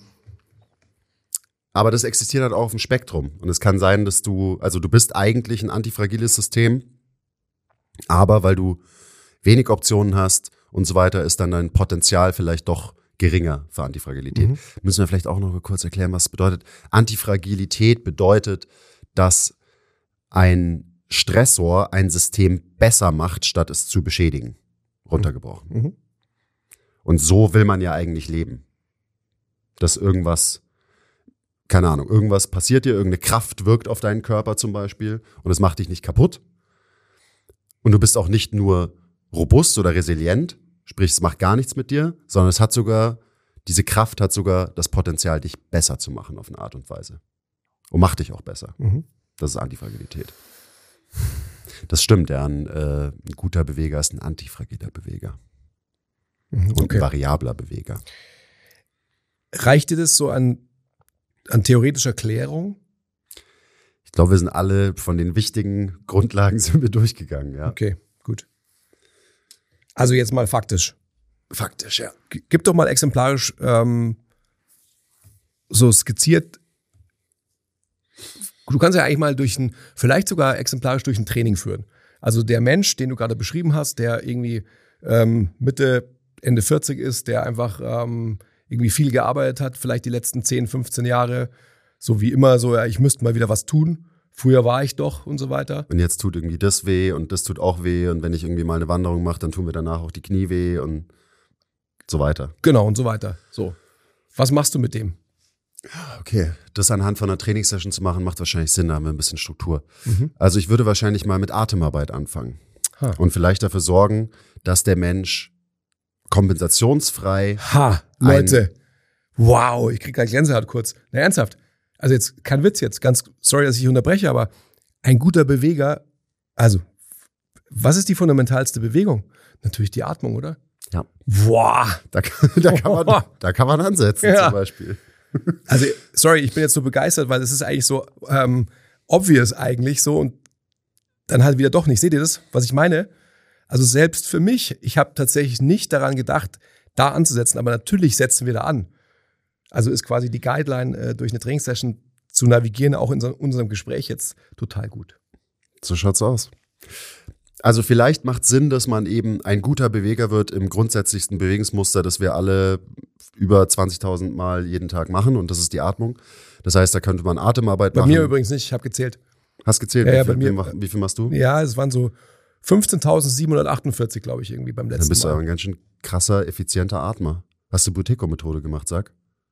aber das existiert halt auch auf dem Spektrum. Und es kann sein, dass du, also du bist eigentlich ein antifragiles System, aber weil du wenig Optionen hast und so weiter, ist dann dein Potenzial vielleicht doch geringer für Antifragilität. Mhm. Müssen wir vielleicht auch noch mal kurz erklären, was es bedeutet. Antifragilität bedeutet, dass ein Stressor ein System besser macht, statt es zu beschädigen. Runtergebrochen. Mhm. Und so will man ja eigentlich leben. Dass irgendwas, keine Ahnung, irgendwas passiert dir, irgendeine Kraft wirkt auf deinen Körper zum Beispiel und es macht dich nicht kaputt. Und du bist auch nicht nur robust oder resilient, sprich, es macht gar nichts mit dir, sondern es hat sogar, diese Kraft hat sogar das Potenzial, dich besser zu machen auf eine Art und Weise. Und macht dich auch besser. Mhm. Das ist Antifragilität. Das stimmt, ja. Ein, äh, ein guter Beweger ist ein antifragiler Beweger. Mhm, okay. Und ein variabler Beweger. Reicht dir das so an, an theoretischer Klärung? Ich glaube, wir sind alle von den wichtigen Grundlagen sind wir durchgegangen, ja. Okay, gut. Also jetzt mal faktisch. Faktisch, ja. Gib doch mal exemplarisch ähm, so skizziert. Du kannst ja eigentlich mal durch ein, vielleicht sogar exemplarisch durch ein Training führen. Also der Mensch, den du gerade beschrieben hast, der irgendwie ähm, Mitte, Ende vierzig ist, der einfach ähm, irgendwie viel gearbeitet hat, vielleicht die letzten zehn, fünfzehn Jahre, so wie immer, so, ja, ich müsste mal wieder was tun. Früher war ich doch und so weiter. Und jetzt tut irgendwie das weh und das tut auch weh. Und wenn ich irgendwie mal eine Wanderung mache, dann tun mir danach auch die Knie weh und so weiter. Genau, und so weiter. So. Was machst du mit dem? Okay, das anhand von einer Trainingssession zu machen, macht wahrscheinlich Sinn, da haben wir ein bisschen Struktur. Mhm. Also ich würde wahrscheinlich mal mit Atemarbeit anfangen. Ha. Und vielleicht dafür sorgen, dass der Mensch kompensationsfrei... Ha, Leute, wow, ich krieg gleich Gänsehaut kurz. Na, ernsthaft. Also jetzt, kein Witz jetzt, ganz sorry, dass ich unterbreche, aber ein guter Beweger, also was ist die fundamentalste Bewegung? Natürlich die Atmung, oder? Ja. Boah. Da, da, kann, man, da kann man ansetzen ja. Zum Beispiel. Also sorry, ich bin jetzt so begeistert, weil es ist eigentlich so ähm, obvious eigentlich so und dann halt wieder doch nicht. Seht ihr das, was ich meine? Also selbst für mich, ich habe tatsächlich nicht daran gedacht, da anzusetzen, aber natürlich setzen wir da an. Also ist quasi die Guideline, äh, durch eine Trainingssession zu navigieren, auch in so, unserem Gespräch jetzt total gut. So schaut's aus. Also vielleicht macht Sinn, dass man eben ein guter Beweger wird im grundsätzlichsten Bewegungsmuster, das wir alle über zwanzigtausend Mal jeden Tag machen, und das ist die Atmung. Das heißt, da könnte man Atemarbeit bei machen. Bei mir übrigens nicht, ich habe gezählt. Hast gezählt? Ja, wie, ja, viel, bei mir, wie, wie viel machst du? Ja, es waren so fünfzehntausendsiebenhundertachtundvierzig, glaube ich, irgendwie beim letzten Mal. Dann bist du Mal. aber ein ganz schön krasser, effizienter Atmer. Hast du Buteyko-Methode gemacht, sag?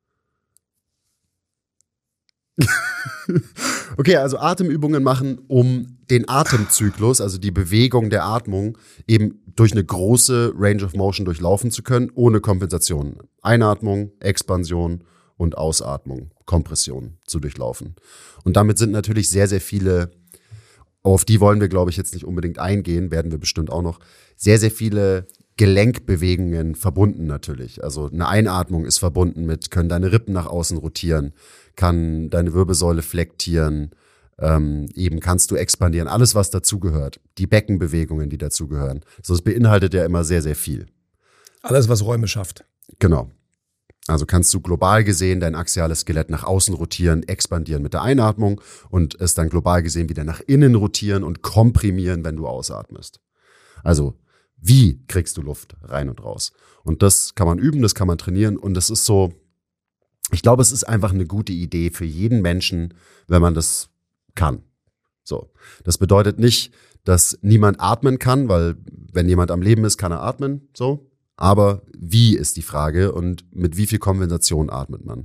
Okay, also Atemübungen machen, um den Atemzyklus, also die Bewegung der Atmung, eben durch eine große Range of Motion durchlaufen zu können, ohne Kompensation. Einatmung, Expansion und Ausatmung, Kompression zu durchlaufen. Und damit sind natürlich sehr, sehr viele, auf die wollen wir, glaube ich, jetzt nicht unbedingt eingehen, werden wir bestimmt auch noch, sehr, sehr viele Gelenkbewegungen verbunden natürlich. Also eine Einatmung ist verbunden mit, können deine Rippen nach außen rotieren, kann deine Wirbelsäule flektieren, ähm, eben kannst du expandieren, alles was dazugehört, die Beckenbewegungen, die dazugehören. Also es beinhaltet ja immer sehr, sehr viel. Alles, was Räume schafft. Genau. Also kannst du global gesehen dein axiales Skelett nach außen rotieren, expandieren mit der Einatmung und es dann global gesehen wieder nach innen rotieren und komprimieren, wenn du ausatmest. Also wie kriegst du Luft rein und raus? Und das kann man üben, das kann man trainieren, und das ist so, ich glaube, es ist einfach eine gute Idee für jeden Menschen, wenn man das kann. So. Das bedeutet nicht, dass niemand atmen kann, weil wenn jemand am Leben ist, kann er atmen, so. Aber wie ist die Frage und mit wie viel Kompensation atmet man?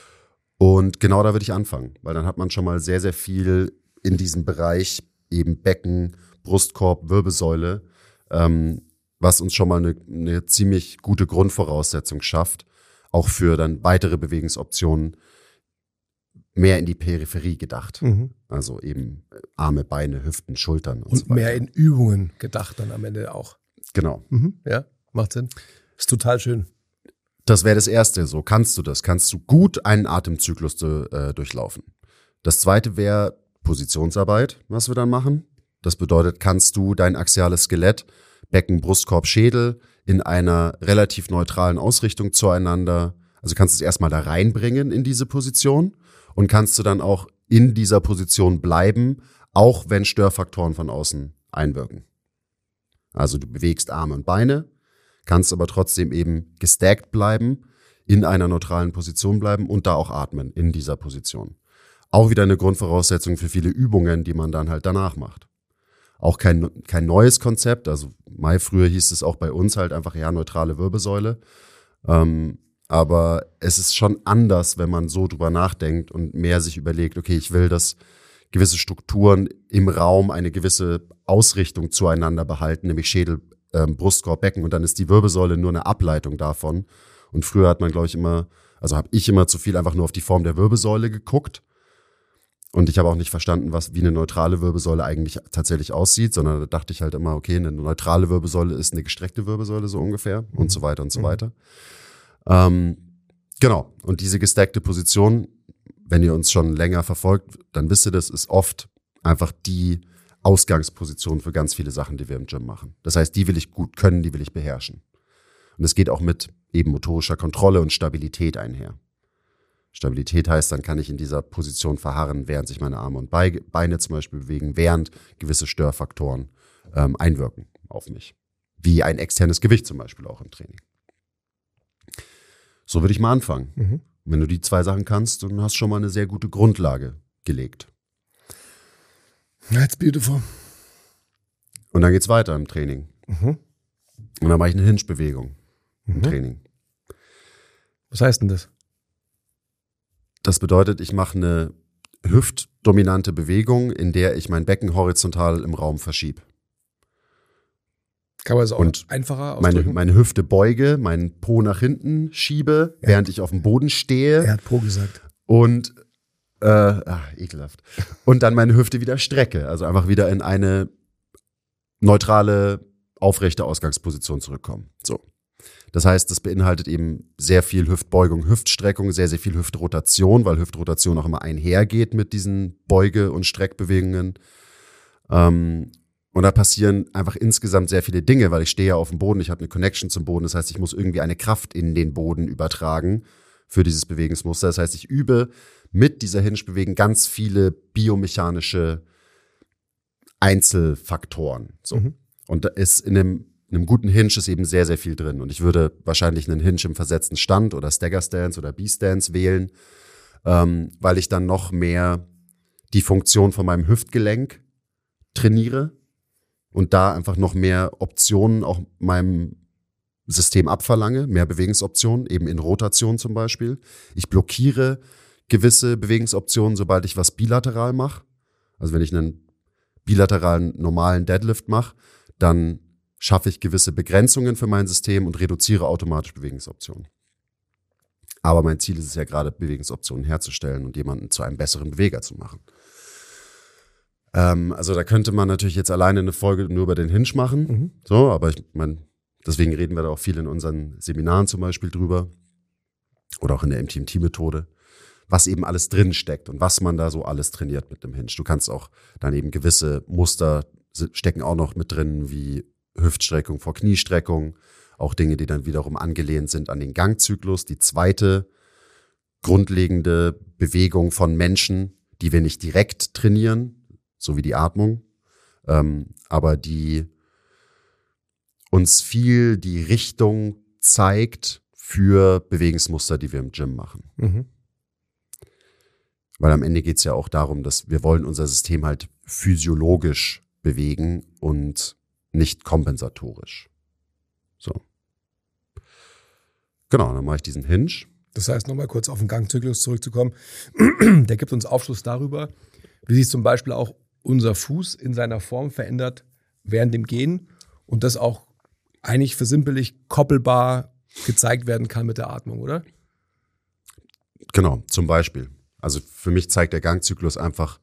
Und genau da würde ich anfangen, weil dann hat man schon mal sehr, sehr viel in diesem Bereich eben Becken, Brustkorb, Wirbelsäule, ähm, was uns schon mal eine, eine ziemlich gute Grundvoraussetzung schafft, auch für dann weitere Bewegungsoptionen mehr in die Peripherie gedacht. Mhm. Also eben Arme, Beine, Hüften, Schultern und, und so weiter. Und mehr in Übungen gedacht dann am Ende auch. Genau. Mhm. Ja, macht Sinn. Ist total schön. Das wäre das Erste. So kannst du das. Kannst du gut einen Atemzyklus äh, durchlaufen. Das Zweite wäre Positionsarbeit, was wir dann machen. Das bedeutet, kannst du dein axiales Skelett, Becken, Brustkorb, Schädel in einer relativ neutralen Ausrichtung zueinander, also kannst du es erstmal da reinbringen in diese Position und kannst du dann auch in dieser Position bleiben, auch wenn Störfaktoren von außen einwirken. Also du bewegst Arme und Beine, kannst aber trotzdem eben gestackt bleiben, in einer neutralen Position bleiben und da auch atmen in dieser Position. Auch wieder eine Grundvoraussetzung für viele Übungen, die man dann halt danach macht. Auch kein, kein neues Konzept, also mal früher hieß es auch bei uns halt einfach, ja, neutrale Wirbelsäule. Ähm, aber es ist schon anders, wenn man so drüber nachdenkt und mehr sich überlegt, okay, ich will, dass gewisse Strukturen im Raum eine gewisse Ausrichtung zueinander behalten, nämlich Schädel, ähm, Brustkorb, Becken, und dann ist die Wirbelsäule nur eine Ableitung davon. Und früher hat man, glaube ich, immer, also habe ich immer zu viel einfach nur auf die Form der Wirbelsäule geguckt. Und ich habe auch nicht verstanden, was wie eine neutrale Wirbelsäule eigentlich tatsächlich aussieht, sondern da dachte ich halt immer, okay, eine neutrale Wirbelsäule ist eine gestreckte Wirbelsäule so ungefähr mhm. und so weiter und so mhm. weiter. Ähm, genau, und diese gestackte Position, wenn ihr uns schon länger verfolgt, dann wisst ihr, das ist oft einfach die Ausgangsposition für ganz viele Sachen, die wir im Gym machen. Das heißt, die will ich gut können, die will ich beherrschen. Und es geht auch mit eben motorischer Kontrolle und Stabilität einher. Stabilität heißt, dann kann ich in dieser Position verharren, während sich meine Arme und Beine zum Beispiel bewegen, während gewisse Störfaktoren ähm, einwirken auf mich. Wie ein externes Gewicht zum Beispiel auch im Training. So würde ich mal anfangen. Mhm. Wenn du die zwei Sachen kannst, dann hast du schon mal eine sehr gute Grundlage gelegt. That's beautiful. Und dann geht's weiter im Training. Mhm. Und dann mache ich eine Hinge-Bewegung im mhm. Training. Was heißt denn das? Das bedeutet, ich mache eine hüftdominante Bewegung, in der ich mein Becken horizontal im Raum verschiebe. Kann man es auch und einfacher meine, ausdrücken? meine Hüfte beuge, meinen Po nach hinten schiebe, er während hat, ich auf dem Boden stehe. Er hat Po gesagt. Und, äh, ach, ekelhaft. Und dann meine Hüfte wieder strecke, also einfach wieder in eine neutrale, aufrechte Ausgangsposition zurückkommen. So. Das heißt, das beinhaltet eben sehr viel Hüftbeugung, Hüftstreckung, sehr, sehr viel Hüftrotation, weil Hüftrotation auch immer einhergeht mit diesen Beuge- und Streckbewegungen. Ähm, und da passieren einfach insgesamt sehr viele Dinge, weil ich stehe ja auf dem Boden, ich habe eine Connection zum Boden. Das heißt, ich muss irgendwie eine Kraft in den Boden übertragen für dieses Bewegungsmuster. Das heißt, ich übe mit dieser Hinge-Bewegung ganz viele biomechanische Einzelfaktoren. So. Mhm. Und da ist in einem, in einem guten Hinge ist eben sehr, sehr viel drin. Und ich würde wahrscheinlich einen Hinge im versetzten Stand oder Stagger Stance oder B-Stance wählen, ähm, weil ich dann noch mehr die Funktion von meinem Hüftgelenk trainiere und da einfach noch mehr Optionen auch meinem System abverlange, mehr Bewegungsoptionen, eben in Rotation zum Beispiel. Ich blockiere gewisse Bewegungsoptionen, sobald ich was bilateral mache. Also wenn ich einen bilateralen normalen Deadlift mache, dann schaffe ich gewisse Begrenzungen für mein System und reduziere automatisch Bewegungsoptionen. Aber mein Ziel ist es ja gerade, Bewegungsoptionen herzustellen und jemanden zu einem besseren Beweger zu machen. Ähm, also da könnte man natürlich jetzt alleine eine Folge nur über den Hinge machen. Mhm. So, aber ich meine, deswegen reden wir da auch viel in unseren Seminaren zum Beispiel drüber oder auch in der M T M T-Methode, was eben alles drin steckt und was man da so alles trainiert mit dem Hinge. Du kannst auch dann eben gewisse Muster stecken auch noch mit drin, wie Hüftstreckung vor Kniestreckung, auch Dinge, die dann wiederum angelehnt sind an den Gangzyklus. Die zweite grundlegende Bewegung von Menschen, die wir nicht direkt trainieren, so wie die Atmung, ähm, aber die uns viel die Richtung zeigt für Bewegungsmuster, die wir im Gym machen. Mhm. Weil am Ende geht es ja auch darum, dass wir wollen unser System halt physiologisch bewegen und nicht kompensatorisch. So. Genau, dann mache ich diesen Hinge. Das heißt, nochmal kurz auf den Gangzyklus zurückzukommen. Der gibt uns Aufschluss darüber, wie sich zum Beispiel auch unser Fuß in seiner Form verändert während dem Gehen und das auch eigentlich versimpelig koppelbar gezeigt werden kann mit der Atmung, oder? Genau, zum Beispiel. Also für mich zeigt der Gangzyklus einfach,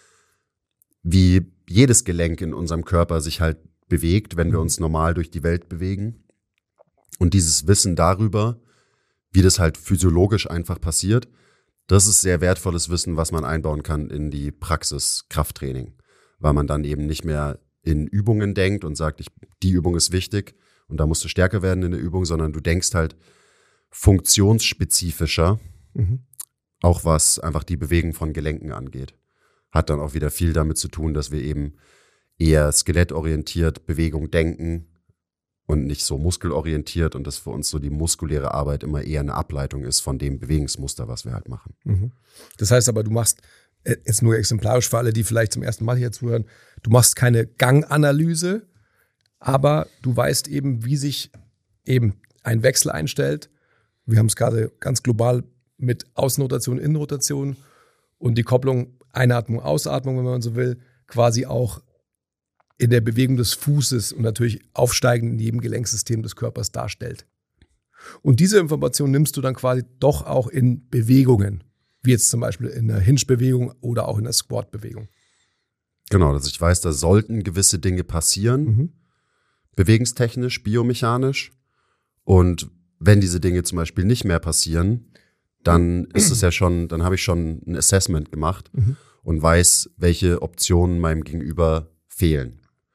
wie jedes Gelenk in unserem Körper sich halt bewegt, wenn wir uns normal durch die Welt bewegen. Und dieses Wissen darüber, wie das halt physiologisch einfach passiert, das ist sehr wertvolles Wissen, was man einbauen kann in die Praxis Krafttraining, weil man dann eben nicht mehr in Übungen denkt und sagt, ich, die Übung ist wichtig und da musst du stärker werden in der Übung, sondern du denkst halt funktionsspezifischer, mhm. auch was einfach die Bewegung von Gelenken angeht. Hat dann auch wieder viel damit zu tun, dass wir eben eher skelettorientiert Bewegung denken und nicht so muskelorientiert und dass für uns so die muskuläre Arbeit immer eher eine Ableitung ist von dem Bewegungsmuster, was wir halt machen. Mhm. Das heißt aber, du machst, jetzt nur exemplarisch für alle, die vielleicht zum ersten Mal hier zuhören, du machst keine Ganganalyse, aber du weißt eben, wie sich eben ein Wechsel einstellt. Wir haben es gerade ganz global mit Außenrotation, Innenrotation und die Kopplung Einatmung, Ausatmung, wenn man so will, quasi auch in der Bewegung des Fußes und natürlich aufsteigend in jedem Gelenksystem des Körpers darstellt. Und diese Information nimmst du dann quasi doch auch in Bewegungen, wie jetzt zum Beispiel in einer Hinge-Bewegung oder auch in einer Squat-Bewegung. Genau, dass ich weiß, da sollten gewisse Dinge passieren, mhm. bewegungstechnisch, biomechanisch. Und wenn diese Dinge zum Beispiel nicht mehr passieren, dann ist es ja schon, dann habe ich schon ein Assessment gemacht mhm. und weiß, welche Optionen meinem Gegenüber fehlen.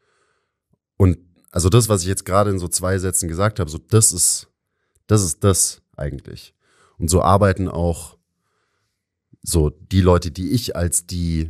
Und also das, was ich jetzt gerade in so zwei Sätzen gesagt habe, so das ist, das ist das eigentlich. Und so arbeiten auch so die Leute, die ich als die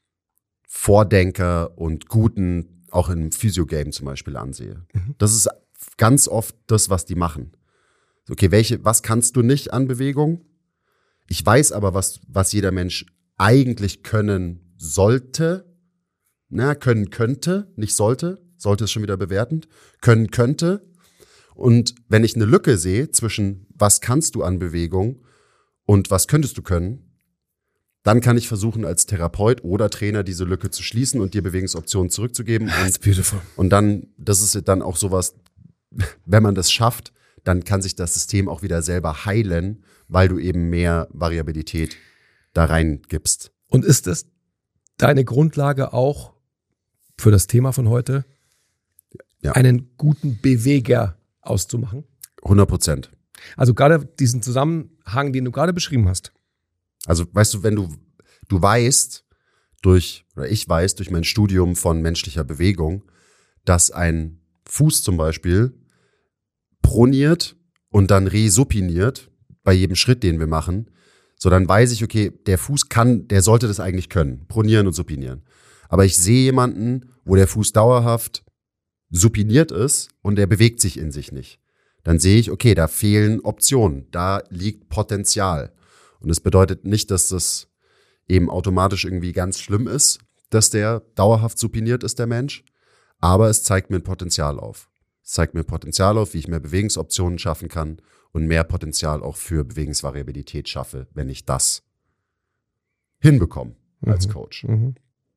Vordenker und Guten auch im Physio-Game zum Beispiel ansehe. Mhm. Das ist ganz oft das, was die machen. Okay, welche, was kannst du nicht an Bewegung? Ich weiß aber, was, was jeder Mensch eigentlich können sollte, na, können könnte, nicht sollte, sollte ist schon wieder bewertend, können könnte. Und wenn ich eine Lücke sehe zwischen was kannst du an Bewegung und was könntest du können, dann kann ich versuchen, als Therapeut oder Trainer diese Lücke zu schließen und dir Bewegungsoptionen zurückzugeben. That's beautiful. Und dann, das ist dann auch sowas, wenn man das schafft, dann kann sich das System auch wieder selber heilen, weil du eben mehr Variabilität da reingibst. Und ist das deine Grundlage auch für das Thema von heute, ja. einen guten Beweger auszumachen? hundert Prozent. Also gerade diesen Zusammenhang, den du gerade beschrieben hast. Also weißt du, wenn du, du weißt, durch, oder ich weiß durch mein Studium von menschlicher Bewegung, dass ein Fuß zum Beispiel proniert und dann resupiniert bei jedem Schritt, den wir machen. So, dann weiß ich, okay, der Fuß kann, der sollte das eigentlich können, pronieren und supinieren. Aber ich sehe jemanden, wo der Fuß dauerhaft supiniert ist und der bewegt sich in sich nicht. Dann sehe ich, okay, da fehlen Optionen, da liegt Potenzial. Und das bedeutet nicht, dass das eben automatisch irgendwie ganz schlimm ist, dass der dauerhaft supiniert ist, der Mensch. Aber es zeigt mir ein Potenzial auf. Es zeigt mir Potenzial auf, wie ich mehr Bewegungsoptionen schaffen kann und mehr Potenzial auch für Bewegungsvariabilität schaffe, wenn ich das hinbekomme als mhm. Coach. Mhm.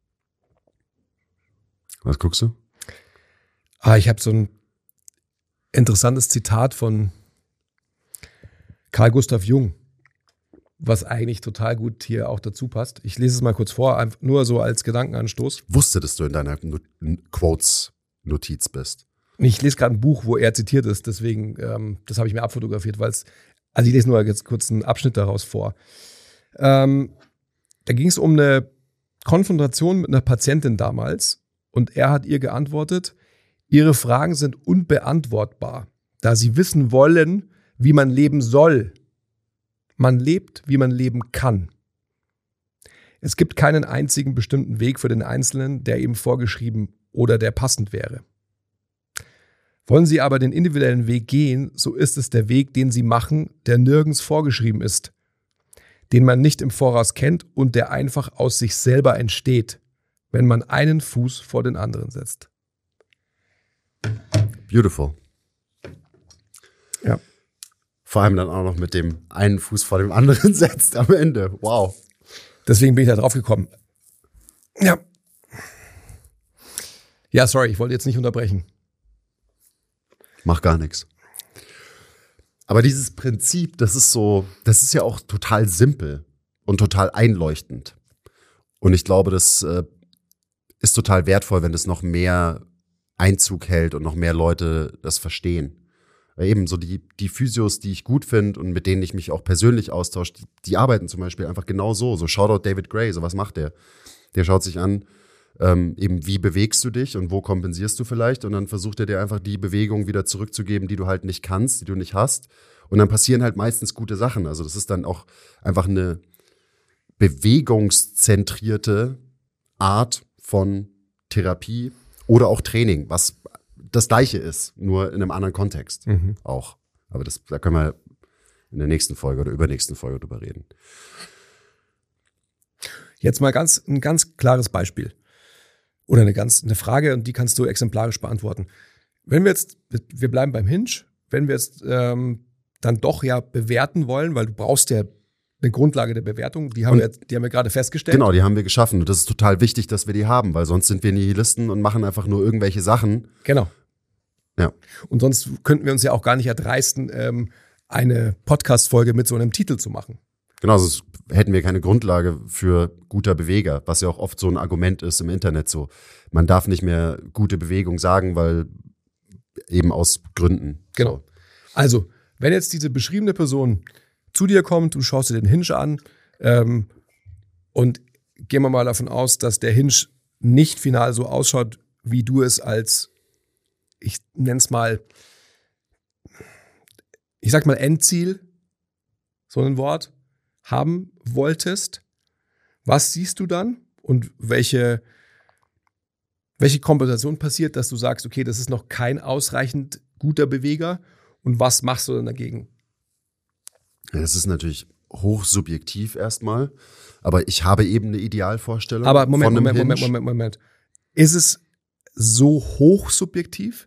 Was guckst du? Ah, ich habe so ein interessantes Zitat von Carl Gustav Jung, was eigentlich total gut hier auch dazu passt. Ich lese es mal kurz vor, einfach nur so als Gedankenanstoß. Wusste, dass du in deiner Not- Quotes-Notiz bist. Ich lese gerade ein Buch, wo er zitiert ist, deswegen, ähm, das habe ich mir abfotografiert, weil es, also ich lese nur jetzt kurz einen Abschnitt daraus vor. Ähm, da ging es um eine Konfrontation mit einer Patientin damals und er hat ihr geantwortet, ihre Fragen sind unbeantwortbar, da sie wissen wollen, wie man leben soll. Man lebt, wie man leben kann. Es gibt keinen einzigen bestimmten Weg für den Einzelnen, der ihm vorgeschrieben oder der passend wäre. Wollen Sie aber den individuellen Weg gehen, so ist es der Weg, den Sie machen, der nirgends vorgeschrieben ist, den man nicht im Voraus kennt und der einfach aus sich selber entsteht, wenn man einen Fuß vor den anderen setzt. Beautiful. Ja. Vor allem dann auch noch mit dem einen Fuß vor dem anderen setzt am Ende. Wow. Deswegen bin ich da drauf gekommen. Ja. Ja, sorry, ich wollte jetzt nicht unterbrechen. Mach gar nichts. Aber dieses Prinzip, das ist so, das ist ja auch total simpel und total einleuchtend. Und ich glaube, das äh, ist total wertvoll, wenn das noch mehr Einzug hält und noch mehr Leute das verstehen. Weil eben so die, die Physios, die ich gut finde und mit denen ich mich auch persönlich austausche, die, die arbeiten zum Beispiel einfach genau so. So Shoutout David Gray, so was macht der? Der schaut sich an, ähm, eben wie bewegst du dich und wo kompensierst du vielleicht und dann versucht er dir einfach die Bewegung wieder zurückzugeben, die du halt nicht kannst, die du nicht hast. Und dann passieren halt meistens gute Sachen. Also das ist dann auch einfach eine bewegungszentrierte Art von Therapie oder auch Training, was das Gleiche ist, nur in einem anderen Kontext Mhm. auch. Aber das, da können wir in der nächsten Folge oder übernächsten Folge drüber reden. Jetzt mal ganz, ein ganz klares Beispiel. Oder eine ganz, eine Frage, und die kannst du exemplarisch beantworten. Wenn wir jetzt, wir bleiben beim Hinge, wenn wir jetzt ähm, dann doch ja bewerten wollen, weil du brauchst ja eine Grundlage der Bewertung, die haben, wir, jetzt, die haben wir gerade festgestellt. Genau, die haben wir geschaffen. Und das ist total wichtig, dass wir die haben, weil sonst sind wir Nihilisten und machen einfach nur irgendwelche Sachen. Genau. Ja. Und sonst könnten wir uns ja auch gar nicht erdreisten, ähm, eine Podcast-Folge mit so einem Titel zu machen. Genau, sonst hätten wir keine Grundlage für guter Beweger, was ja auch oft so ein Argument ist im Internet so. Man darf nicht mehr gute Bewegung sagen, weil eben aus Gründen. Genau. Also, wenn jetzt diese beschriebene Person zu dir kommt, du schaust dir den Hinge an ähm, und gehen wir mal davon aus, dass der Hinge nicht final so ausschaut, wie du es als, ich nenne es mal, ich sag mal Endziel, so ein Wort, haben wolltest. Was siehst du dann und welche, welche Kompensation passiert, dass du sagst, okay, das ist noch kein ausreichend guter Beweger und was machst du dann dagegen? Ja, das ist natürlich hochsubjektiv erstmal, aber ich habe eben eine Idealvorstellung. Aber Moment, von einem Moment, Moment, Hinge. Moment, Moment. Ist es so hochsubjektiv?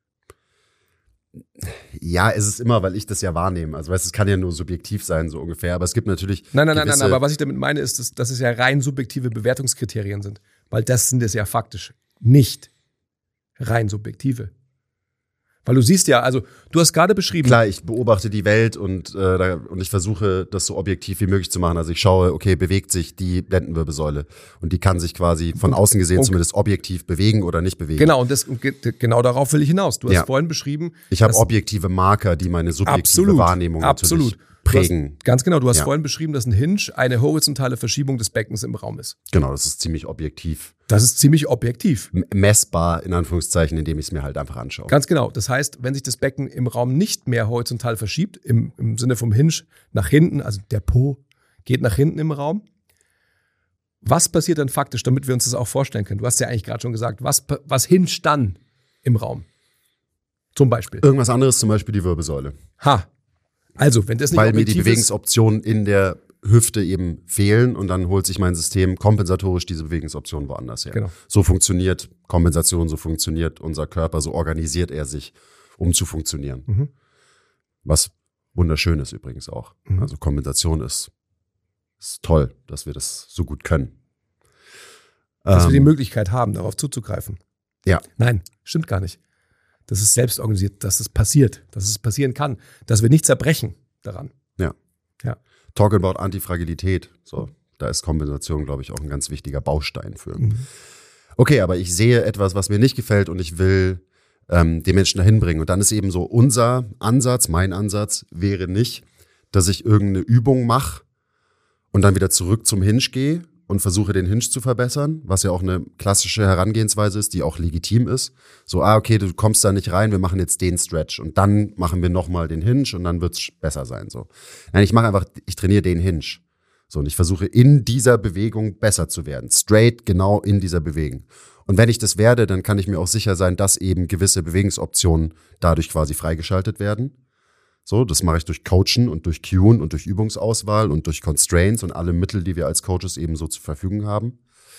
Ja, es ist immer, weil ich das ja wahrnehme. Also weißt, es kann ja nur subjektiv sein, so ungefähr. Aber es gibt natürlich Nein, nein, nein, gewisse nein, aber was ich damit meine, ist, dass, dass es ja rein subjektive Bewertungskriterien sind. Weil das sind es ja faktisch nicht rein subjektive. Weil du siehst ja, also du hast gerade beschrieben. Klar, ich beobachte die Welt und, äh, da, und ich versuche, das so objektiv wie möglich zu machen. Also ich schaue, okay, bewegt sich die Lendenwirbelsäule und die kann sich quasi von außen gesehen und, zumindest objektiv bewegen oder nicht bewegen. Genau, und, das, und genau darauf will ich hinaus. Du hast Ja. vorhin beschrieben. Ich habe dass- objektive Marker, die meine subjektive absolut, Wahrnehmung absolut. natürlich prägen. Hast, ganz genau, du hast Ja. vorhin beschrieben, dass ein Hinge eine horizontale Verschiebung des Beckens im Raum ist. Genau, das ist ziemlich objektiv. Das ist ziemlich objektiv. M- Messbar, in Anführungszeichen, indem ich es mir halt einfach anschaue. Ganz genau. Das heißt, wenn sich das Becken im Raum nicht mehr horizontal verschiebt, im, im Sinne vom Hinge nach hinten, also der Po geht nach hinten im Raum, was passiert dann faktisch, damit wir uns das auch vorstellen können? Du hast ja eigentlich gerade schon gesagt, was, was hincht dann im Raum? Zum Beispiel. Irgendwas anderes, zum Beispiel die Wirbelsäule. Ha. Also, wenn das nicht Weil mir die objektiv ist, Bewegungsoptionen in der Hüfte eben fehlen und dann holt sich mein System kompensatorisch diese Bewegungsoptionen woanders her. Genau. So funktioniert Kompensation, so funktioniert unser Körper, so organisiert er sich, um zu funktionieren. Mhm. Was wunderschön ist übrigens auch. Mhm. Also Kompensation ist, ist toll, dass wir das so gut können. dass wir die Ähm, Möglichkeit haben, darauf zuzugreifen. Ja. Nein, stimmt gar nicht. Das ist selbst organisiert, dass es passiert, dass es passieren kann, dass wir nicht zerbrechen daran. Ja. Ja. Talk about Antifragilität. So, da ist Kompensation, glaube ich, auch ein ganz wichtiger Baustein für. Mhm. Okay, aber ich sehe etwas, was mir nicht gefällt und ich will ähm, den Menschen dahin bringen. Und dann ist eben so unser Ansatz, mein Ansatz wäre nicht, dass ich irgendeine Übung mache und dann wieder zurück zum Hinge gehe und versuche, den Hinge zu verbessern, was ja auch eine klassische Herangehensweise ist, die auch legitim ist. So, ah, okay, du kommst da nicht rein, wir machen jetzt den Stretch und dann machen wir nochmal den Hinge und dann wird's besser sein. So. Nein, ich mache einfach, ich trainiere den Hinge. So, und ich versuche in dieser Bewegung besser zu werden. Straight genau in dieser Bewegung. Und wenn ich das werde, dann kann ich mir auch sicher sein, dass eben gewisse Bewegungsoptionen dadurch quasi freigeschaltet werden. So, das mache ich durch Coachen und durch Cueen und durch Übungsauswahl und durch Constraints und alle Mittel, die wir als Coaches eben so zur Verfügung haben.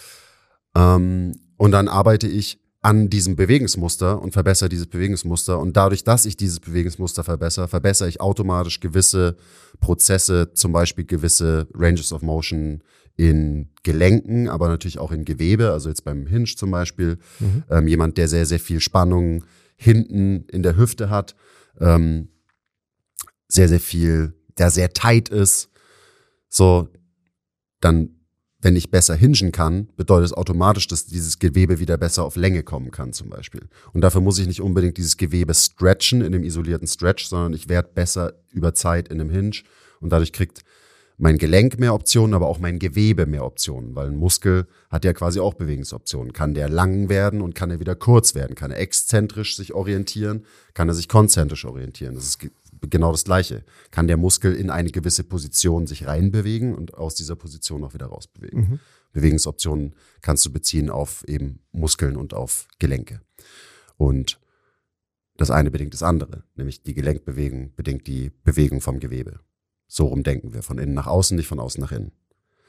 Ähm, und dann arbeite ich an diesem Bewegungsmuster und verbessere dieses Bewegungsmuster. Und dadurch, dass ich dieses Bewegungsmuster verbessere, verbessere ich automatisch gewisse Prozesse, zum Beispiel gewisse Ranges of Motion in Gelenken, aber natürlich auch in Gewebe. Also jetzt beim Hinge zum Beispiel. Mhm. Ähm, jemand, der sehr, sehr viel Spannung hinten in der Hüfte hat, ähm, sehr, sehr viel, der sehr tight ist, so, dann, wenn ich besser hingen kann, bedeutet es automatisch, dass dieses Gewebe wieder besser auf Länge kommen kann zum Beispiel. Und dafür muss ich nicht unbedingt dieses Gewebe stretchen in einem isolierten Stretch, sondern ich werde besser über Zeit in einem Hinge und dadurch kriegt mein Gelenk mehr Optionen, aber auch mein Gewebe mehr Optionen, weil ein Muskel hat ja quasi auch Bewegungsoptionen. Kann der lang werden und kann er wieder kurz werden? Kann er exzentrisch sich orientieren? Kann er sich konzentrisch orientieren? Das ist genau das Gleiche. Kann der Muskel in eine gewisse Position sich reinbewegen und aus dieser Position auch wieder rausbewegen? Mhm. Bewegungsoptionen kannst du beziehen auf eben Muskeln und auf Gelenke. Und das eine bedingt das andere, nämlich die Gelenkbewegung bedingt die Bewegung vom Gewebe. So rum denken wir, von innen nach außen, nicht von außen nach innen.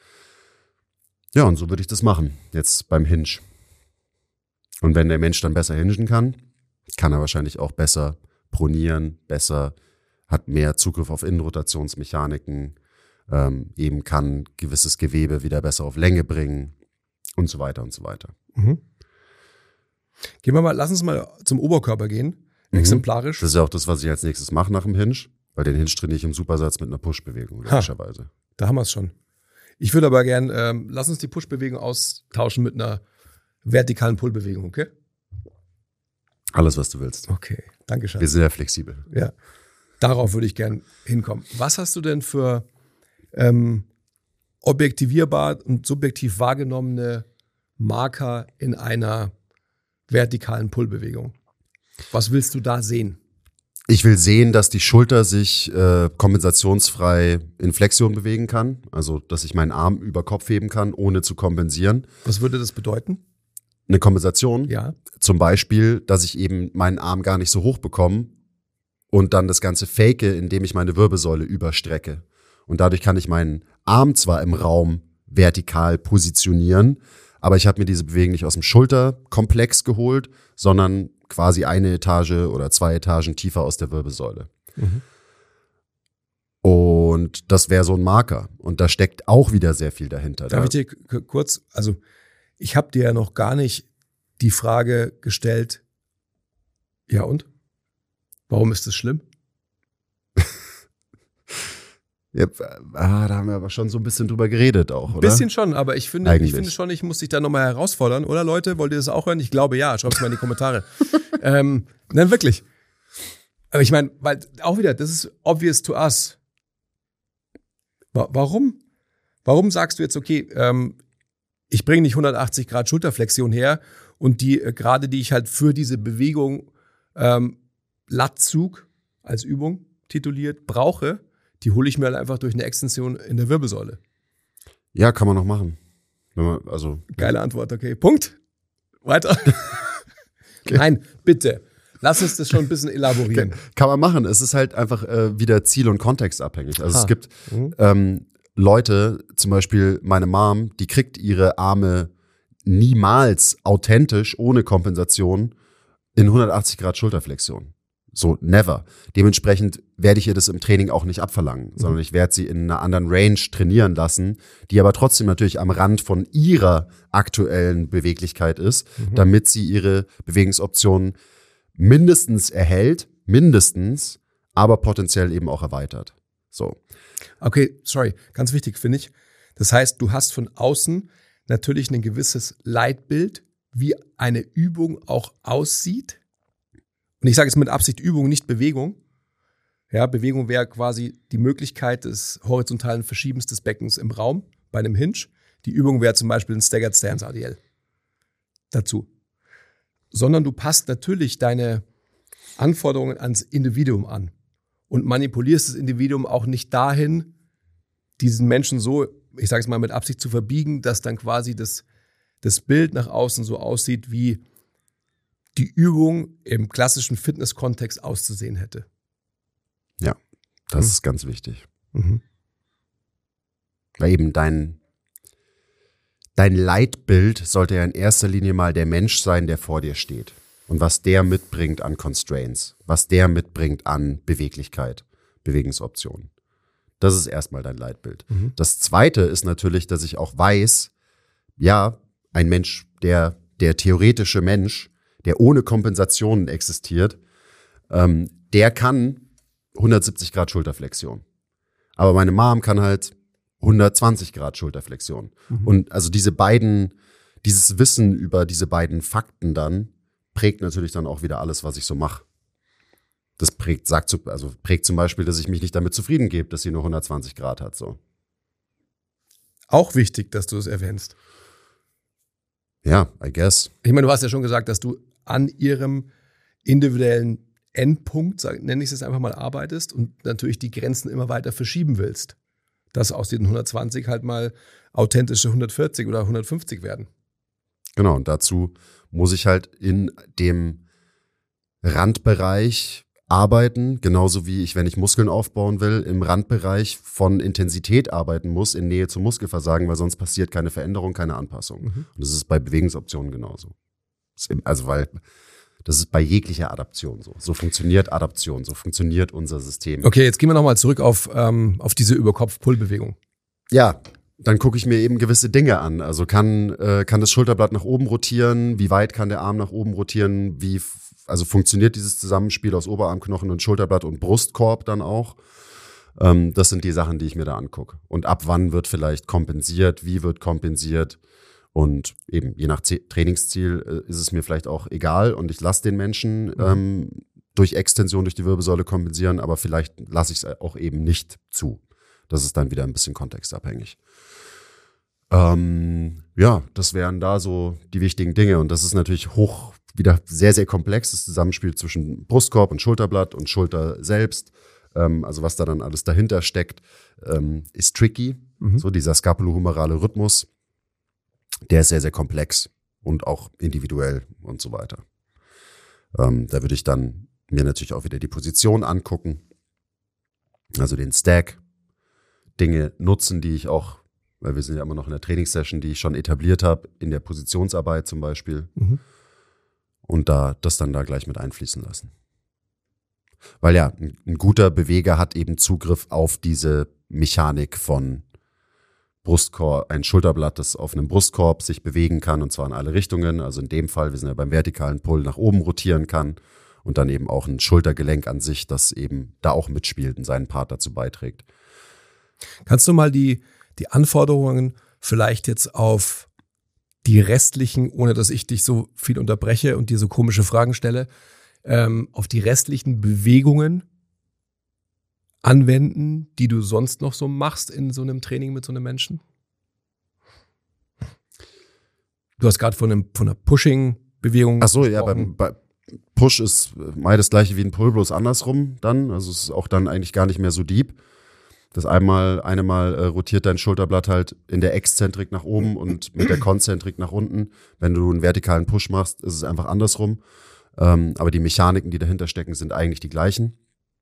Ja, und so würde ich das machen, jetzt beim Hinge. Und wenn der Mensch dann besser hingen kann, kann er wahrscheinlich auch besser pronieren, besser, hat mehr Zugriff auf Innenrotationsmechaniken, ähm, eben kann gewisses Gewebe wieder besser auf Länge bringen und so weiter und so weiter. Mhm. Gehen wir mal, lass uns mal zum Oberkörper gehen, Mhm. exemplarisch. Das ist ja auch das, was ich als nächstes mache nach dem Hinge, weil den Hinge trainiere ich im Supersatz mit einer Push-Bewegung, logischerweise. Da haben wir es schon. Ich würde aber gern, ähm, lass uns die Push-Bewegung austauschen mit einer vertikalen Pull-Bewegung, okay? Alles, was du willst. Okay, danke schön. Wir sind ja flexibel. Ja, darauf würde ich gern hinkommen. Was hast du denn für ähm, objektivierbar und subjektiv wahrgenommene Marker in einer vertikalen Pull-Bewegung? Was willst du da sehen? Ich will sehen, dass die Schulter sich äh, kompensationsfrei in Flexion bewegen kann. Also, dass ich meinen Arm über Kopf heben kann, ohne zu kompensieren. Was würde das bedeuten? Eine Kompensation. Ja. Zum Beispiel, dass ich eben meinen Arm gar nicht so hoch bekomme und dann das Ganze fake, indem ich meine Wirbelsäule überstrecke. Und dadurch kann ich meinen Arm zwar im Raum vertikal positionieren, aber ich habe mir diese Bewegung nicht aus dem Schulterkomplex geholt, sondern quasi eine Etage oder zwei Etagen tiefer aus der Wirbelsäule. Mhm. Und das wäre so ein Marker. Und da steckt auch wieder sehr viel dahinter. Darf Da- ich dir k- kurz, also ich habe dir ja noch gar nicht die Frage gestellt, ja und? Warum ist das schlimm? Ja, ah, da haben wir aber schon so ein bisschen drüber geredet auch, Ein oder? bisschen schon, aber ich finde, Eigentlich. ich finde schon, ich muss dich da nochmal herausfordern. Oder Leute, wollt ihr das auch hören? Ich glaube ja, schreibt es mal in die Kommentare. ähm, nein, wirklich. Aber ich meine, weil auch wieder, das ist obvious to us. Wa- warum? Warum sagst du jetzt, okay, ähm, ich bringe nicht hundertachtzig Grad Schulterflexion her und die äh, gerade, die ich halt für diese Bewegung ähm, Latzug als Übung tituliert brauche, die hole ich mir halt einfach durch eine Extension in der Wirbelsäule. Ja, kann man noch machen. Wenn man, also, Geile Antwort, okay. Punkt. Weiter. Okay. Nein, bitte. Lass uns das schon ein bisschen elaborieren. Kann man machen. Es ist halt einfach äh, wieder ziel- und kontextabhängig. Also Aha. es gibt Mhm. ähm, Leute, zum Beispiel meine Mom, die kriegt ihre Arme niemals authentisch, ohne Kompensation, in hundertachtzig Grad Schulterflexion. So, never. Dementsprechend werde ich ihr das im Training auch nicht abverlangen, mhm. sondern ich werde sie in einer anderen Range trainieren lassen, die aber trotzdem natürlich am Rand von ihrer aktuellen Beweglichkeit ist, mhm. damit sie ihre Bewegungsoptionen mindestens erhält, mindestens, aber potenziell eben auch erweitert. So. Okay, sorry, ganz wichtig finde ich. Das heißt, du hast von außen natürlich ein gewisses Leitbild, wie eine Übung auch aussieht. Und ich sage jetzt mit Absicht Übung, nicht Bewegung. Ja, Bewegung wäre quasi die Möglichkeit des horizontalen Verschiebens des Beckens im Raum bei einem Hinge. Die Übung wäre zum Beispiel ein Staggered Stance A D L dazu. Sondern du passt natürlich deine Anforderungen ans Individuum an und manipulierst das Individuum auch nicht dahin, diesen Menschen so, ich sage es mal mit Absicht zu verbiegen, dass dann quasi das, das Bild nach außen so aussieht, wie die Übung im klassischen Fitness-Kontext auszusehen hätte. Ja, das Mhm. ist ganz wichtig. Mhm. Weil eben dein, dein Leitbild sollte ja in erster Linie mal der Mensch sein, der vor dir steht. Und was der mitbringt an Constraints, was der mitbringt an Beweglichkeit, Bewegungsoptionen. Das ist erstmal dein Leitbild. Mhm. Das Zweite ist natürlich, dass ich auch weiß, ja, ein Mensch, der, der theoretische Mensch, der ohne Kompensationen existiert, ähm, der kann hundertsiebzig Grad Schulterflexion. Aber meine Mom kann halt hundertzwanzig Grad Schulterflexion. Mhm. Und also diese beiden, dieses Wissen über diese beiden Fakten dann prägt natürlich dann auch wieder alles, was ich so mache. Das prägt, sagt, also prägt zum Beispiel, dass ich mich nicht damit zufrieden gebe, dass sie nur hundertzwanzig Grad hat, so. Auch wichtig, dass du es erwähnst. Ja, I guess. Ich meine, du hast ja schon gesagt, dass du an ihrem individuellen Endpunkt, sag, nenne ich es jetzt einfach mal, arbeitest und natürlich die Grenzen immer weiter verschieben willst. Dass aus den hundertzwanzig halt mal authentische hundertvierzig oder hundertfünfzig werden. Genau, und dazu muss ich halt in dem Randbereich arbeiten, genauso wie ich, wenn ich Muskeln aufbauen will, im Randbereich von Intensität arbeiten muss, in Nähe zum Muskelversagen, weil sonst passiert keine Veränderung, keine Anpassung. Mhm. Und das ist bei Bewegungsoptionen genauso. Also weil das ist bei jeglicher Adaption so. So funktioniert Adaption, so funktioniert unser System. Okay, jetzt gehen wir nochmal zurück auf, ähm, auf diese Überkopf-Pull-Bewegung. Ja, dann gucke ich mir eben gewisse Dinge an. Also kann, äh, kann das Schulterblatt nach oben rotieren? Wie weit kann der Arm nach oben rotieren? Wie, also funktioniert dieses Zusammenspiel aus Oberarmknochen und Schulterblatt und Brustkorb dann auch? Ähm, das sind die Sachen, die ich mir da angucke. Und ab wann wird vielleicht kompensiert? Wie wird kompensiert? Und eben je nach Z- Trainingsziel äh, ist es mir vielleicht auch egal und ich lasse den Menschen mhm. ähm, durch Extension durch die Wirbelsäule kompensieren, aber vielleicht lasse ich es auch eben nicht zu. Das ist dann wieder ein bisschen kontextabhängig. Ähm, ja, das wären da so die wichtigen Dinge. Und das ist natürlich hoch, wieder sehr, sehr komplex, das Zusammenspiel zwischen Brustkorb und Schulterblatt und Schulter selbst. Ähm, also was da dann alles dahinter steckt, ähm, ist tricky. Mhm. So dieser scapulohumerale Rhythmus, der ist sehr, sehr komplex und auch individuell und so weiter. Ähm, da würde ich dann mir natürlich auch wieder die Position angucken, also den Stack, Dinge nutzen, die ich auch, weil wir sind ja immer noch in der Trainingssession, die ich schon etabliert habe, in der Positionsarbeit zum Beispiel. Mhm. Und da das dann da gleich mit einfließen lassen. Weil ja, ein, ein guter Beweger hat eben Zugriff auf diese Mechanik von Brustkorb, ein Schulterblatt, das auf einem Brustkorb sich bewegen kann, und zwar in alle Richtungen. Also in dem Fall, wir sind ja beim vertikalen Pull, nach oben rotieren kann. Und dann eben auch ein Schultergelenk an sich, das eben da auch mitspielt und seinen Part dazu beiträgt. Kannst du mal die, die Anforderungen vielleicht jetzt auf die restlichen, ohne dass ich dich so viel unterbreche und dir so komische Fragen stelle, ähm, auf die restlichen Bewegungen anwenden, die du sonst noch so machst in so einem Training mit so einem Menschen? Du hast gerade von, einem, von einer Pushing-Bewegung Ach so, ja, gesprochen. beim, bei Push ist mal das gleiche wie ein Pull, bloß andersrum dann. Also es ist auch dann eigentlich gar nicht mehr so deep. Das einmal, eine Mal äh, rotiert dein Schulterblatt halt in der Exzentrik nach oben und mit der Konzentrik nach unten. Wenn du einen vertikalen Push machst, ist es einfach andersrum. Ähm, aber die Mechaniken, die dahinter stecken, sind eigentlich die gleichen.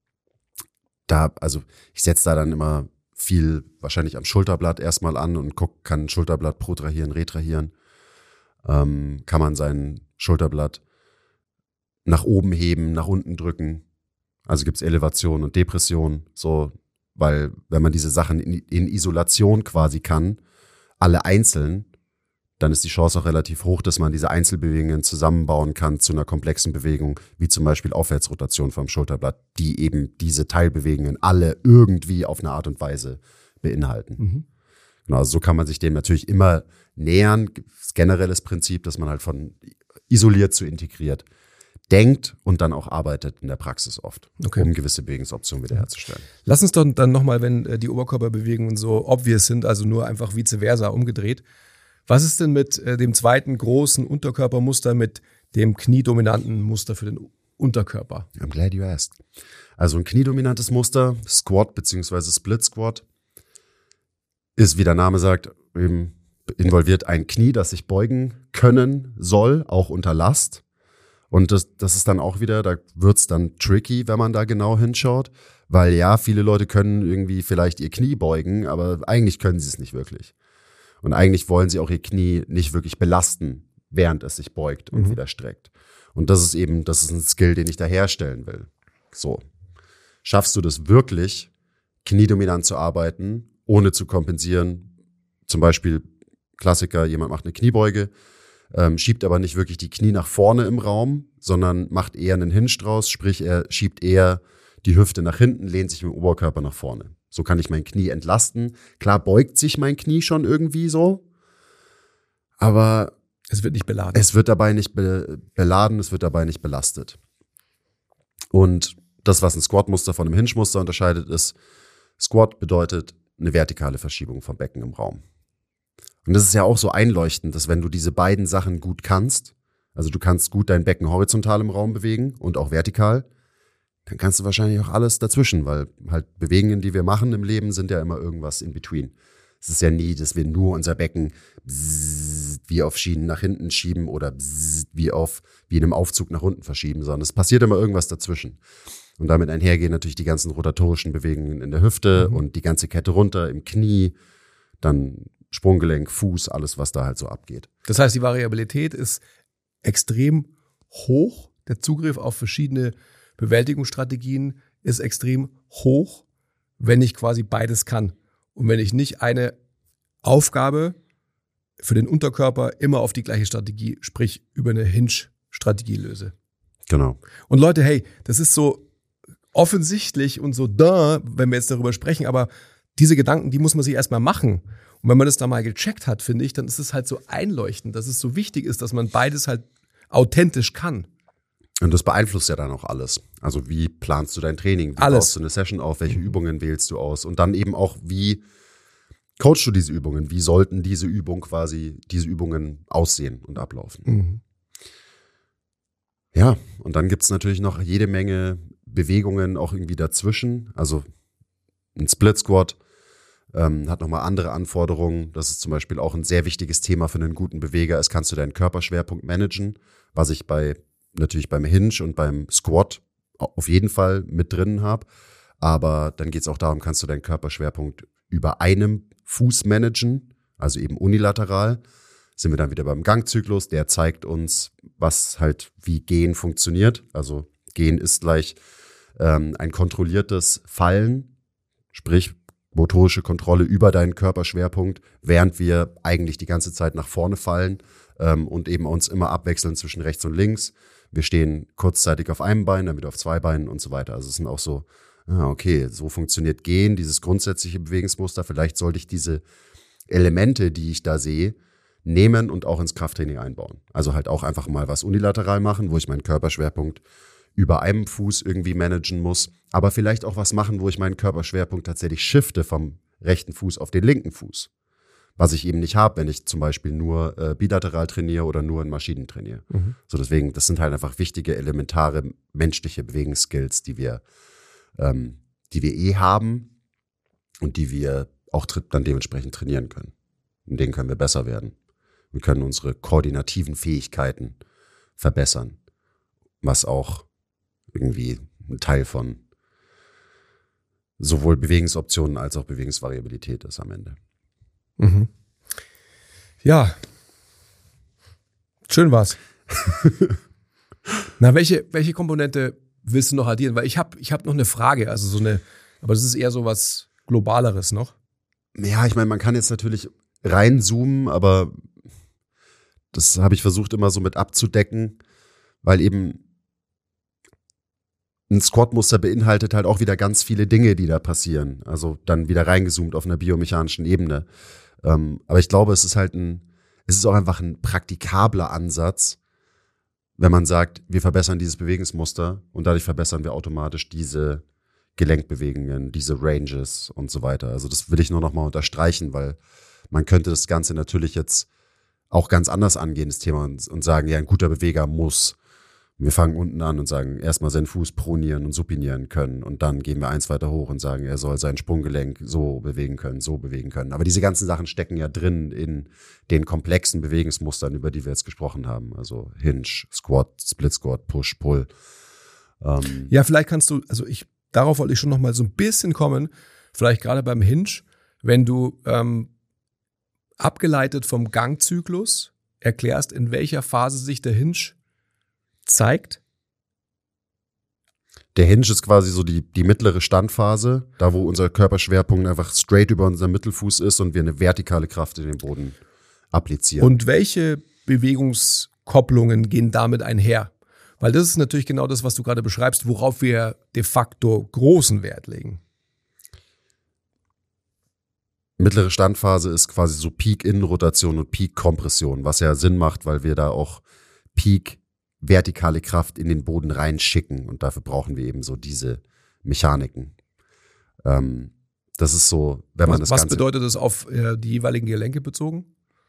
Da, also ich setze da dann immer viel wahrscheinlich am Schulterblatt erstmal an und guck, kann ein Schulterblatt protrahieren, retrahieren. Ähm, kann man sein Schulterblatt nach oben heben, nach unten drücken. Also gibt's Elevation und Depression, so, weil wenn man diese Sachen in, in Isolation quasi kann, alle einzeln, dann ist die Chance auch relativ hoch, dass man diese Einzelbewegungen zusammenbauen kann zu einer komplexen Bewegung, wie zum Beispiel Aufwärtsrotation vom Schulterblatt, die eben diese Teilbewegungen alle irgendwie auf eine Art und Weise beinhalten. Mhm. Genau, also so kann man sich dem natürlich immer nähern. Generelles Prinzip, dass man halt von isoliert zu integriert denkt und dann auch arbeitet in der Praxis oft, okay, um gewisse Bewegungsoptionen wiederherzustellen. Lass uns doch dann nochmal, wenn äh, die Oberkörperbewegungen so obvious sind, also nur einfach vice versa umgedreht. Was ist denn mit äh, dem zweiten großen Unterkörpermuster, mit dem kniedominanten Muster für den Unterkörper? I'm glad you asked. Also ein kniedominantes Muster, Squat bzw. Split Squat, ist, wie der Name sagt, eben involviert ein Knie, das sich beugen können soll, auch unter Last. Und das, das ist dann auch wieder, da wird's dann tricky, wenn man da genau hinschaut, weil ja, viele Leute können irgendwie vielleicht ihr Knie beugen, aber eigentlich können sie es nicht wirklich. Und eigentlich wollen sie auch ihr Knie nicht wirklich belasten, während es sich beugt und mhm. wieder streckt. Und das ist eben, das ist ein Skill, den ich da herstellen will. So. Schaffst du das wirklich, kniedominant zu arbeiten, ohne zu kompensieren? Zum Beispiel Klassiker, jemand macht eine Kniebeuge, ähm, schiebt aber nicht wirklich die Knie nach vorne im Raum, sondern macht eher einen Hinge draus, sprich er schiebt eher die Hüfte nach hinten, lehnt sich mit dem Oberkörper nach vorne. So kann ich mein Knie entlasten. Klar beugt sich mein Knie schon irgendwie so, aber es wird nicht beladen. Es wird dabei nicht be- beladen, es wird dabei nicht belastet. Und das, was ein Squat-Muster von einem Hinge-Muster unterscheidet, ist, Squat bedeutet eine vertikale Verschiebung vom Becken im Raum. Und das ist ja auch so einleuchtend, dass wenn du diese beiden Sachen gut kannst, also du kannst gut dein Becken horizontal im Raum bewegen und auch vertikal, dann kannst du wahrscheinlich auch alles dazwischen, weil halt Bewegungen, die wir machen im Leben, sind ja immer irgendwas in between. Es ist ja nie, dass wir nur unser Becken bzzzt, wie auf Schienen nach hinten schieben oder bzzzt, wie auf wie in einem Aufzug nach unten verschieben, sondern es passiert immer irgendwas dazwischen. Und damit einhergehen natürlich die ganzen rotatorischen Bewegungen in der Hüfte mhm. und die ganze Kette runter im Knie, dann Sprunggelenk, Fuß, alles, was da halt so abgeht. Das heißt, die Variabilität ist extrem hoch. Der Zugriff auf verschiedene Bewältigungsstrategien ist extrem hoch, wenn ich quasi beides kann. Und wenn ich nicht eine Aufgabe für den Unterkörper immer auf die gleiche Strategie, sprich über eine Hinge-Strategie löse. Genau. Und Leute, hey, das ist so offensichtlich und so da, wenn wir jetzt darüber sprechen, aber diese Gedanken, die muss man sich erstmal machen. Und wenn man das da mal gecheckt hat, finde ich, dann ist es halt so einleuchtend, dass es so wichtig ist, dass man beides halt authentisch kann. Und das beeinflusst ja dann auch alles. Also wie planst du dein Training? Wie alles. baust du eine Session auf? Welche Übungen wählst du aus? Und dann eben auch, wie coachst du diese Übungen? Wie sollten diese Übungen quasi, diese Übungen aussehen und ablaufen? Mhm. Ja, und dann gibt's natürlich noch jede Menge Bewegungen auch irgendwie dazwischen. Also ein Split Squat ähm, hat nochmal andere Anforderungen. Das ist zum Beispiel auch ein sehr wichtiges Thema für einen guten Beweger. Es kannst du deinen Körperschwerpunkt managen, was ich bei natürlich beim Hinge und beim Squat auf jeden Fall mit drin habe. Aber dann geht es auch darum, kannst du deinen Körperschwerpunkt über einem Fuß managen, also eben unilateral. Sind wir dann wieder beim Gangzyklus, der zeigt uns, was halt wie Gehen funktioniert. Also Gehen ist gleich ähm, ein kontrolliertes Fallen, sprich motorische Kontrolle über deinen Körperschwerpunkt, während wir eigentlich die ganze Zeit nach vorne fallen ähm, und eben uns immer abwechseln zwischen rechts und links. Wir stehen kurzzeitig auf einem Bein, dann wieder auf zwei Beinen und so weiter. Also es sind auch so, ah, okay, so funktioniert Gehen, dieses grundsätzliche Bewegungsmuster. Vielleicht sollte ich diese Elemente, die ich da sehe, nehmen und auch ins Krafttraining einbauen. Also halt auch einfach mal was unilateral machen, wo ich meinen Körperschwerpunkt über einem Fuß irgendwie managen muss, aber vielleicht auch was machen, wo ich meinen Körperschwerpunkt tatsächlich shifte vom rechten Fuß auf den linken Fuß. Was ich eben nicht habe, wenn ich zum Beispiel nur äh, bilateral trainiere oder nur in Maschinen trainiere. Mhm. So deswegen, das sind halt einfach wichtige, elementare menschliche Bewegungsskills, die wir, ähm, die wir eh haben und die wir auch tra- dann dementsprechend trainieren können. In denen können wir besser werden. Wir können unsere koordinativen Fähigkeiten verbessern, was auch irgendwie ein Teil von sowohl Bewegungsoptionen als auch Bewegungsvariabilität ist am Ende. Mhm. Ja, schön war's. Na, welche, welche Komponente willst du noch addieren? Weil ich habe ich hab noch eine Frage, also so eine, aber das ist eher so was Globaleres noch. Ja, ich meine, man kann jetzt natürlich reinzoomen, aber das habe ich versucht immer so mit abzudecken, weil eben ein Squat-Muster beinhaltet halt auch wieder ganz viele Dinge, die da passieren. Also dann wieder reingezoomt auf einer biomechanischen Ebene. Ähm, aber ich glaube, es ist halt ein, es ist auch einfach ein praktikabler Ansatz, wenn man sagt, wir verbessern dieses Bewegungsmuster und dadurch verbessern wir automatisch diese Gelenkbewegungen, diese Ranges und so weiter. Also das will ich nur noch mal unterstreichen, weil man könnte das Ganze natürlich jetzt auch ganz anders angehen, das Thema, und, und sagen, ja, ein guter Beweger muss. Wir fangen unten an und sagen, erstmal seinen Fuß pronieren und supinieren können und dann gehen wir eins weiter hoch und sagen, er soll sein Sprunggelenk so bewegen können, so bewegen können. Aber diese ganzen Sachen stecken ja drin in den komplexen Bewegungsmustern, über die wir jetzt gesprochen haben. Also Hinge, Squat, Split Squat, Push, Pull. Ähm ja, vielleicht kannst du, also ich, darauf wollte ich schon noch mal so ein bisschen kommen, vielleicht gerade beim Hinge, wenn du ähm, abgeleitet vom Gangzyklus erklärst, in welcher Phase sich der Hinge zeigt? Der Hinge ist quasi so die, die mittlere Standphase, da wo unser Körperschwerpunkt einfach straight über unserem Mittelfuß ist und wir eine vertikale Kraft in den Boden applizieren. Und welche Bewegungskopplungen gehen damit einher? Weil das ist natürlich genau das, was du gerade beschreibst, worauf wir de facto großen Wert legen. Mittlere Standphase ist quasi so Peak-Innenrotation und Peak-Kompression, was ja Sinn macht, weil wir da auch Peak vertikale Kraft in den Boden reinschicken und dafür brauchen wir eben so diese Mechaniken. Ähm, das ist so, wenn man was, das was Ganze... Was bedeutet das auf äh, die jeweiligen Gelenke bezogen?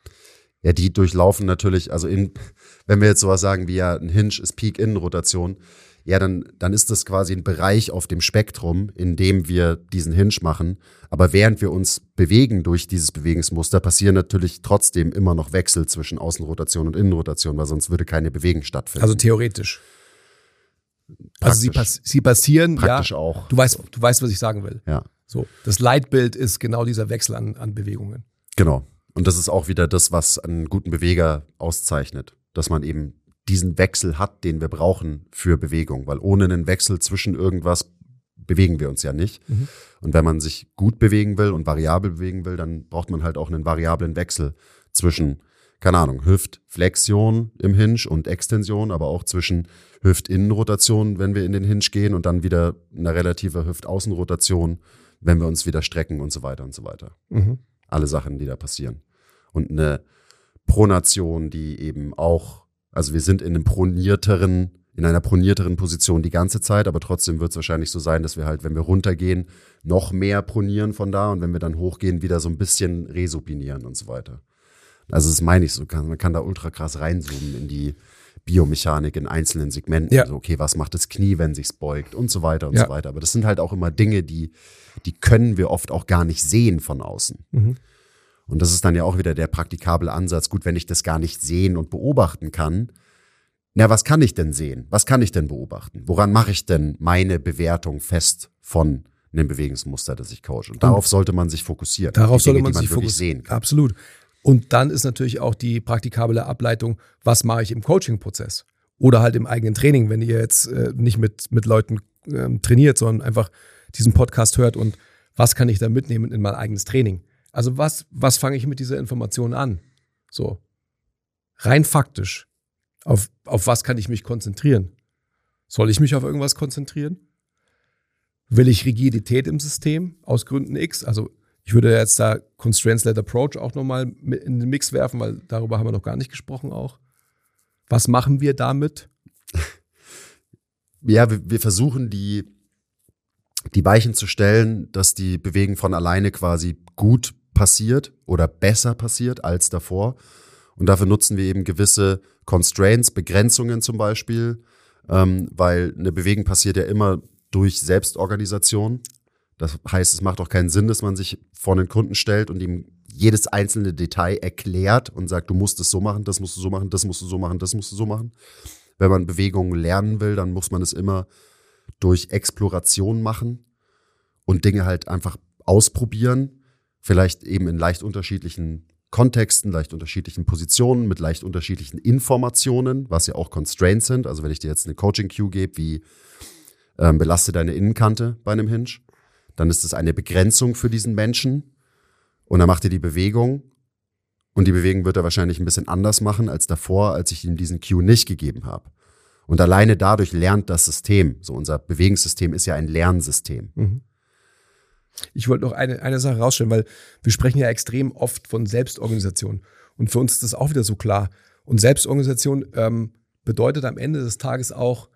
Ja, die durchlaufen natürlich, also in, wenn wir jetzt sowas sagen wie ja, ein Hinge ist Peak-Innenrotation, ja, dann, dann ist das quasi ein Bereich auf dem Spektrum, in dem wir diesen Hinge machen. Aber während wir uns bewegen durch dieses Bewegungsmuster, passieren natürlich trotzdem immer noch Wechsel zwischen Außenrotation und Innenrotation, weil sonst würde keine Bewegung stattfinden. Also theoretisch. Praktisch. Also sie, pass- sie passieren, Praktisch ja. auch. Du weißt, du weißt, was ich sagen will. Ja. So, das Leitbild ist genau dieser Wechsel an, an Bewegungen. Genau. Und das ist auch wieder das, was einen guten Beweger auszeichnet, dass man eben diesen Wechsel hat, den wir brauchen für Bewegung, weil ohne einen Wechsel zwischen irgendwas bewegen wir uns ja nicht. Mhm. Und wenn man sich gut bewegen will und variabel bewegen will, dann braucht man halt auch einen variablen Wechsel zwischen, keine Ahnung, Hüftflexion im Hinge und Extension, aber auch zwischen Hüftinnenrotation, wenn wir in den Hinge gehen und dann wieder eine relative Hüftaußenrotation, wenn wir uns wieder strecken und so weiter und so weiter. Mhm. Alle Sachen, die da passieren. Und eine Pronation, die eben auch, also wir sind in einem pronierteren, in einer pronierteren Position die ganze Zeit, aber trotzdem wird es wahrscheinlich so sein, dass wir halt, wenn wir runtergehen, noch mehr pronieren von da und wenn wir dann hochgehen, wieder so ein bisschen resupinieren und so weiter. Also das meine ich so, man kann da ultra krass reinzoomen in die Biomechanik in einzelnen Segmenten. Ja. Also okay, was macht das Knie, wenn sich's beugt und so weiter und ja. so weiter. Aber das sind halt auch immer Dinge, die, die können wir oft auch gar nicht sehen von außen. Mhm. Und das ist dann ja auch wieder der praktikable Ansatz. Gut, wenn ich das gar nicht sehen und beobachten kann, na, was kann ich denn sehen? Was kann ich denn beobachten? Woran mache ich denn meine Bewertung fest von einem Bewegungsmuster, das ich coache? Und darauf sollte man sich fokussieren. Darauf sollte man, man sich fokussieren. Kann. Absolut. Und dann ist natürlich auch die praktikable Ableitung, was mache ich im Coaching-Prozess? Oder halt im eigenen Training, wenn ihr jetzt äh, nicht mit, mit Leuten ähm, trainiert, sondern einfach diesen Podcast hört und was kann ich da mitnehmen in mein eigenes Training? Also was, was fange ich mit dieser Information an? So, rein faktisch. Auf, auf was kann ich mich konzentrieren? Soll ich mich auf irgendwas konzentrieren? Will ich Rigidität im System aus Gründen X? Also ich würde jetzt da Constraints-Led Approach auch nochmal in den Mix werfen, weil darüber haben wir noch gar nicht gesprochen auch. Was machen wir damit? ja, wir, wir versuchen die, die Weichen zu stellen, dass die Bewegung von alleine quasi gut passiert oder besser passiert als davor. Und dafür nutzen wir eben gewisse Constraints, Begrenzungen zum Beispiel, ähm, weil eine Bewegung passiert ja immer durch Selbstorganisation. Das heißt, es macht auch keinen Sinn, dass man sich vor einen Kunden stellt und ihm jedes einzelne Detail erklärt und sagt, du musst es so machen, das musst du so machen, das musst du so machen, das musst du so machen. Wenn man Bewegungen lernen will, dann muss man es immer durch Exploration machen und Dinge halt einfach ausprobieren, vielleicht eben in leicht unterschiedlichen Kontexten, leicht unterschiedlichen Positionen, mit leicht unterschiedlichen Informationen, was ja auch Constraints sind. Also wenn ich dir jetzt eine Coaching-Cue gebe, wie ähm, belaste deine Innenkante bei einem Hinge, dann ist es eine Begrenzung für diesen Menschen und dann macht er die Bewegung und die Bewegung wird er wahrscheinlich ein bisschen anders machen als davor, als ich ihm diesen Cue nicht gegeben habe. Und alleine dadurch lernt das System. So, unser Bewegungssystem ist ja ein Lernsystem. Mhm. Ich wollte noch eine, eine Sache rausstellen, weil wir sprechen ja extrem oft von Selbstorganisation. Und für uns ist das auch wieder so klar. Und Selbstorganisation ähm, bedeutet am Ende des Tages auch,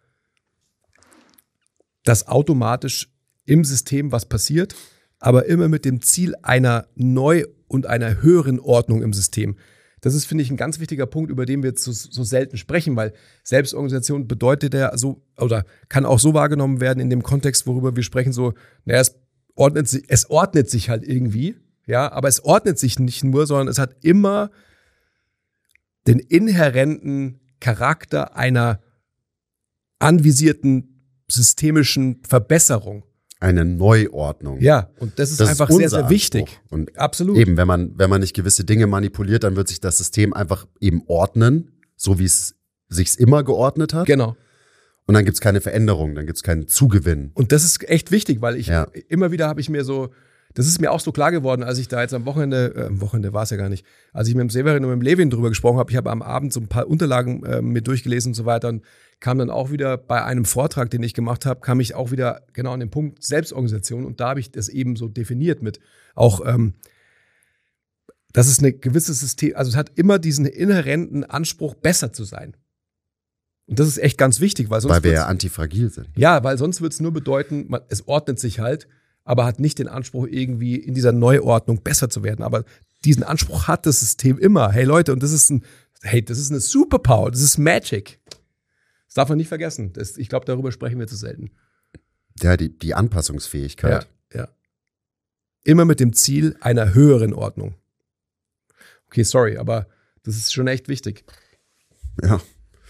dass automatisch im System was passiert, aber immer mit dem Ziel einer neu und einer höheren Ordnung im System. Das ist, finde ich, ein ganz wichtiger Punkt, über den wir jetzt so, so selten sprechen, weil Selbstorganisation bedeutet ja so, oder kann auch so wahrgenommen werden in dem Kontext, worüber wir sprechen, so, naja, es ordnet sich, es ordnet sich halt irgendwie, ja, aber es ordnet sich nicht nur, sondern es hat immer den inhärenten Charakter einer anvisierten systemischen Verbesserung. Eine Neuordnung. Ja, und das ist das einfach ist sehr, sehr wichtig. Anspruch. Und absolut. Eben, wenn man, wenn man nicht gewisse Dinge manipuliert, dann wird sich das System einfach eben ordnen, so wie es sich immer geordnet hat. Genau. Und dann gibt es keine Veränderung, dann gibt es keinen Zugewinn. Und das ist echt wichtig, weil ich Ja. immer wieder habe ich mir so, das ist mir auch so klar geworden, als ich da jetzt am Wochenende, äh, am Wochenende war es ja gar nicht, als ich mit dem Severin und mit dem Levin drüber gesprochen habe, ich habe am Abend so ein paar Unterlagen äh, mir durchgelesen und so weiter und kam dann auch wieder bei einem Vortrag, den ich gemacht habe, kam ich auch wieder genau an den Punkt Selbstorganisation und da habe ich das eben so definiert mit auch, ähm, dass es eine gewisse System, also es hat immer diesen inhärenten Anspruch, besser zu sein. Und das ist echt ganz wichtig, weil sonst Weil wir wird's- ja antifragil sind. ja, weil sonst wird es nur bedeuten, man, es ordnet sich halt, aber hat nicht den Anspruch, irgendwie in dieser Neuordnung besser zu werden. Aber diesen Anspruch hat das System immer. Hey Leute, und das ist ein, hey, das ist eine Superpower, das ist Magic. Das darf man nicht vergessen. Das, ich glaube, darüber sprechen wir zu selten. Ja, die, die Anpassungsfähigkeit. Ja, ja. Immer mit dem Ziel einer höheren Ordnung. Okay, sorry, aber das ist schon echt wichtig. Ja.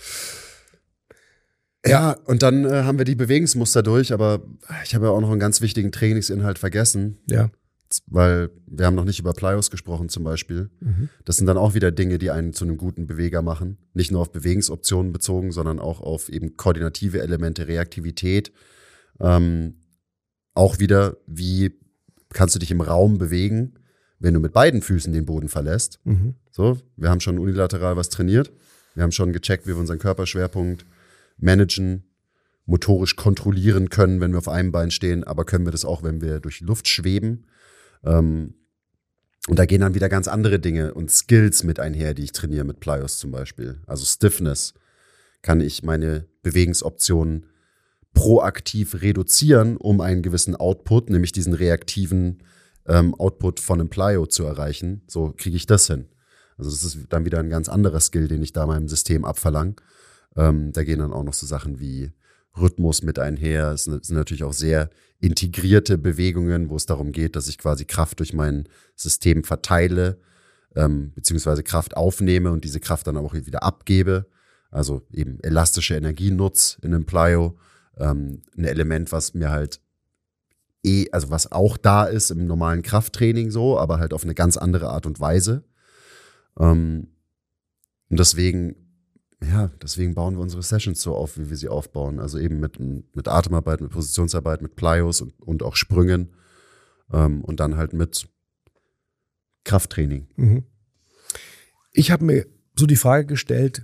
Ja, und dann äh, haben wir die Bewegungsmuster durch, aber ich habe ja auch noch einen ganz wichtigen Trainingsinhalt vergessen, Ja. weil wir haben noch nicht über Plyos gesprochen zum Beispiel. Mhm. Das sind dann auch wieder Dinge, die einen zu einem guten Beweger machen. Nicht nur auf Bewegungsoptionen bezogen, sondern auch auf eben koordinative Elemente, Reaktivität. Ähm, auch wieder, wie kannst du dich im Raum bewegen, wenn du mit beiden Füßen den Boden verlässt. Mhm. So, wir haben schon unilateral was trainiert. Wir haben schon gecheckt, wie wir unseren Körperschwerpunkt managen, motorisch kontrollieren können, wenn wir auf einem Bein stehen, aber können wir das auch, wenn wir durch die Luft schweben. Ähm, und da gehen dann wieder ganz andere Dinge und Skills mit einher, die ich trainiere mit Plyos zum Beispiel. Also Stiffness kann ich meine Bewegungsoptionen proaktiv reduzieren, um einen gewissen Output, nämlich diesen reaktiven ähm, Output von einem Plyo zu erreichen. So kriege ich das hin. Also das ist dann wieder ein ganz anderer Skill, den ich da meinem System abverlange. Ähm, da gehen dann auch noch so Sachen wie Rhythmus mit einher. Es sind natürlich auch sehr integrierte Bewegungen, wo es darum geht, dass ich quasi Kraft durch mein System verteile, ähm, beziehungsweise Kraft aufnehme und diese Kraft dann auch wieder abgebe. Also eben elastische Energienutz in einem Plyo. Ähm, ein Element, was mir halt eh, also was auch da ist im normalen Krafttraining so, aber halt auf eine ganz andere Art und Weise. Ähm, und deswegen Ja, deswegen bauen wir unsere Sessions so auf, wie wir sie aufbauen. Also eben mit, mit Atemarbeit, mit Positionsarbeit, mit Plyos und, und auch Sprüngen ähm, und dann halt mit Krafttraining. Mhm. Ich habe mir so die Frage gestellt,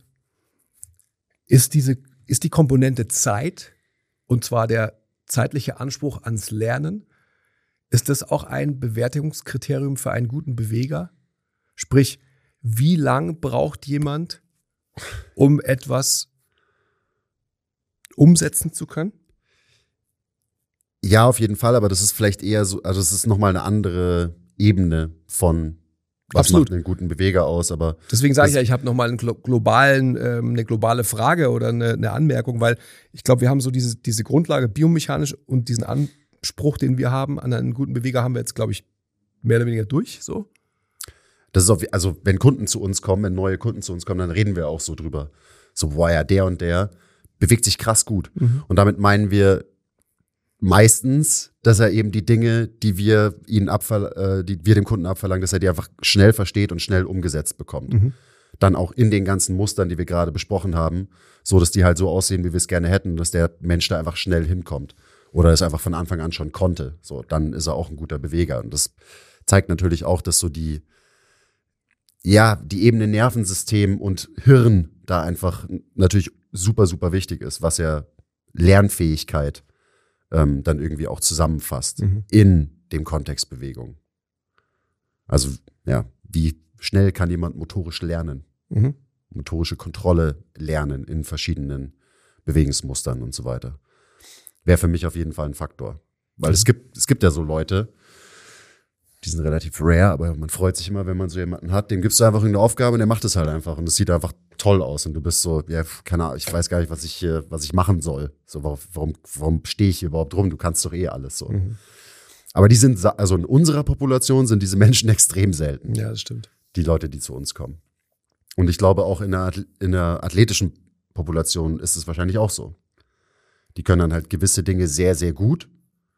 ist diese, ist die Komponente Zeit, und zwar der zeitliche Anspruch ans Lernen, ist das auch ein Bewertungskriterium für einen guten Beweger? Sprich, wie lang braucht jemand, um etwas, umsetzen zu können? Ja, auf jeden Fall, aber das ist vielleicht eher so, also es ist nochmal eine andere Ebene von, was Absolut. macht einen guten Beweger aus, aber Deswegen sage das- ich ja, ich habe nochmal einen glo- globalen, ähm, eine globale Frage oder eine, eine Anmerkung, weil ich glaube, wir haben so diese, diese Grundlage biomechanisch und diesen Anspruch, den wir haben an einen guten Beweger, haben wir jetzt, glaube ich, mehr oder weniger durch, so. das ist auf, also wenn Kunden zu uns kommen, wenn neue Kunden zu uns kommen, dann reden wir auch so drüber. So, boah, ja, der und der bewegt sich krass gut. Mhm. Und damit meinen wir meistens, dass er eben die Dinge, die wir ihnen abver äh, die wir dem Kunden abverlangen, dass er die einfach schnell versteht und schnell umgesetzt bekommt. Mhm. Dann auch in den ganzen Mustern, die wir gerade besprochen haben, so dass die halt so aussehen, wie wir es gerne hätten, dass der Mensch da einfach schnell hinkommt. Oder es einfach von Anfang an schon konnte. So, dann ist er auch ein guter Beweger. Und das zeigt natürlich auch, dass so die, ja, die Ebene Nervensystem und Hirn da einfach natürlich super, super wichtig ist, was ja Lernfähigkeit ähm, dann irgendwie auch zusammenfasst Mhm. in dem Kontext Bewegung. Also, ja, wie schnell kann jemand motorisch lernen? Mhm. Motorische Kontrolle lernen in verschiedenen Bewegungsmustern und so weiter. Wäre für mich auf jeden Fall ein Faktor. Weil es gibt, es gibt ja so Leute, die sind relativ rare, aber man freut sich immer, wenn man so jemanden hat, dem gibst du einfach irgendeine Aufgabe und der macht es halt einfach und es sieht einfach toll aus und du bist so, ja, keine Ahnung, ich weiß gar nicht, was ich hier, was ich machen soll. So, warum, warum, warum stehe ich hier überhaupt rum? Du kannst doch eh alles so. Mhm. Aber die sind, sa- also in unserer Population sind diese Menschen extrem selten. Ja, das stimmt. Die Leute, die zu uns kommen. Und ich glaube, auch in der, Athl- in der athletischen Population ist es wahrscheinlich auch so. Die können dann halt gewisse Dinge sehr, sehr gut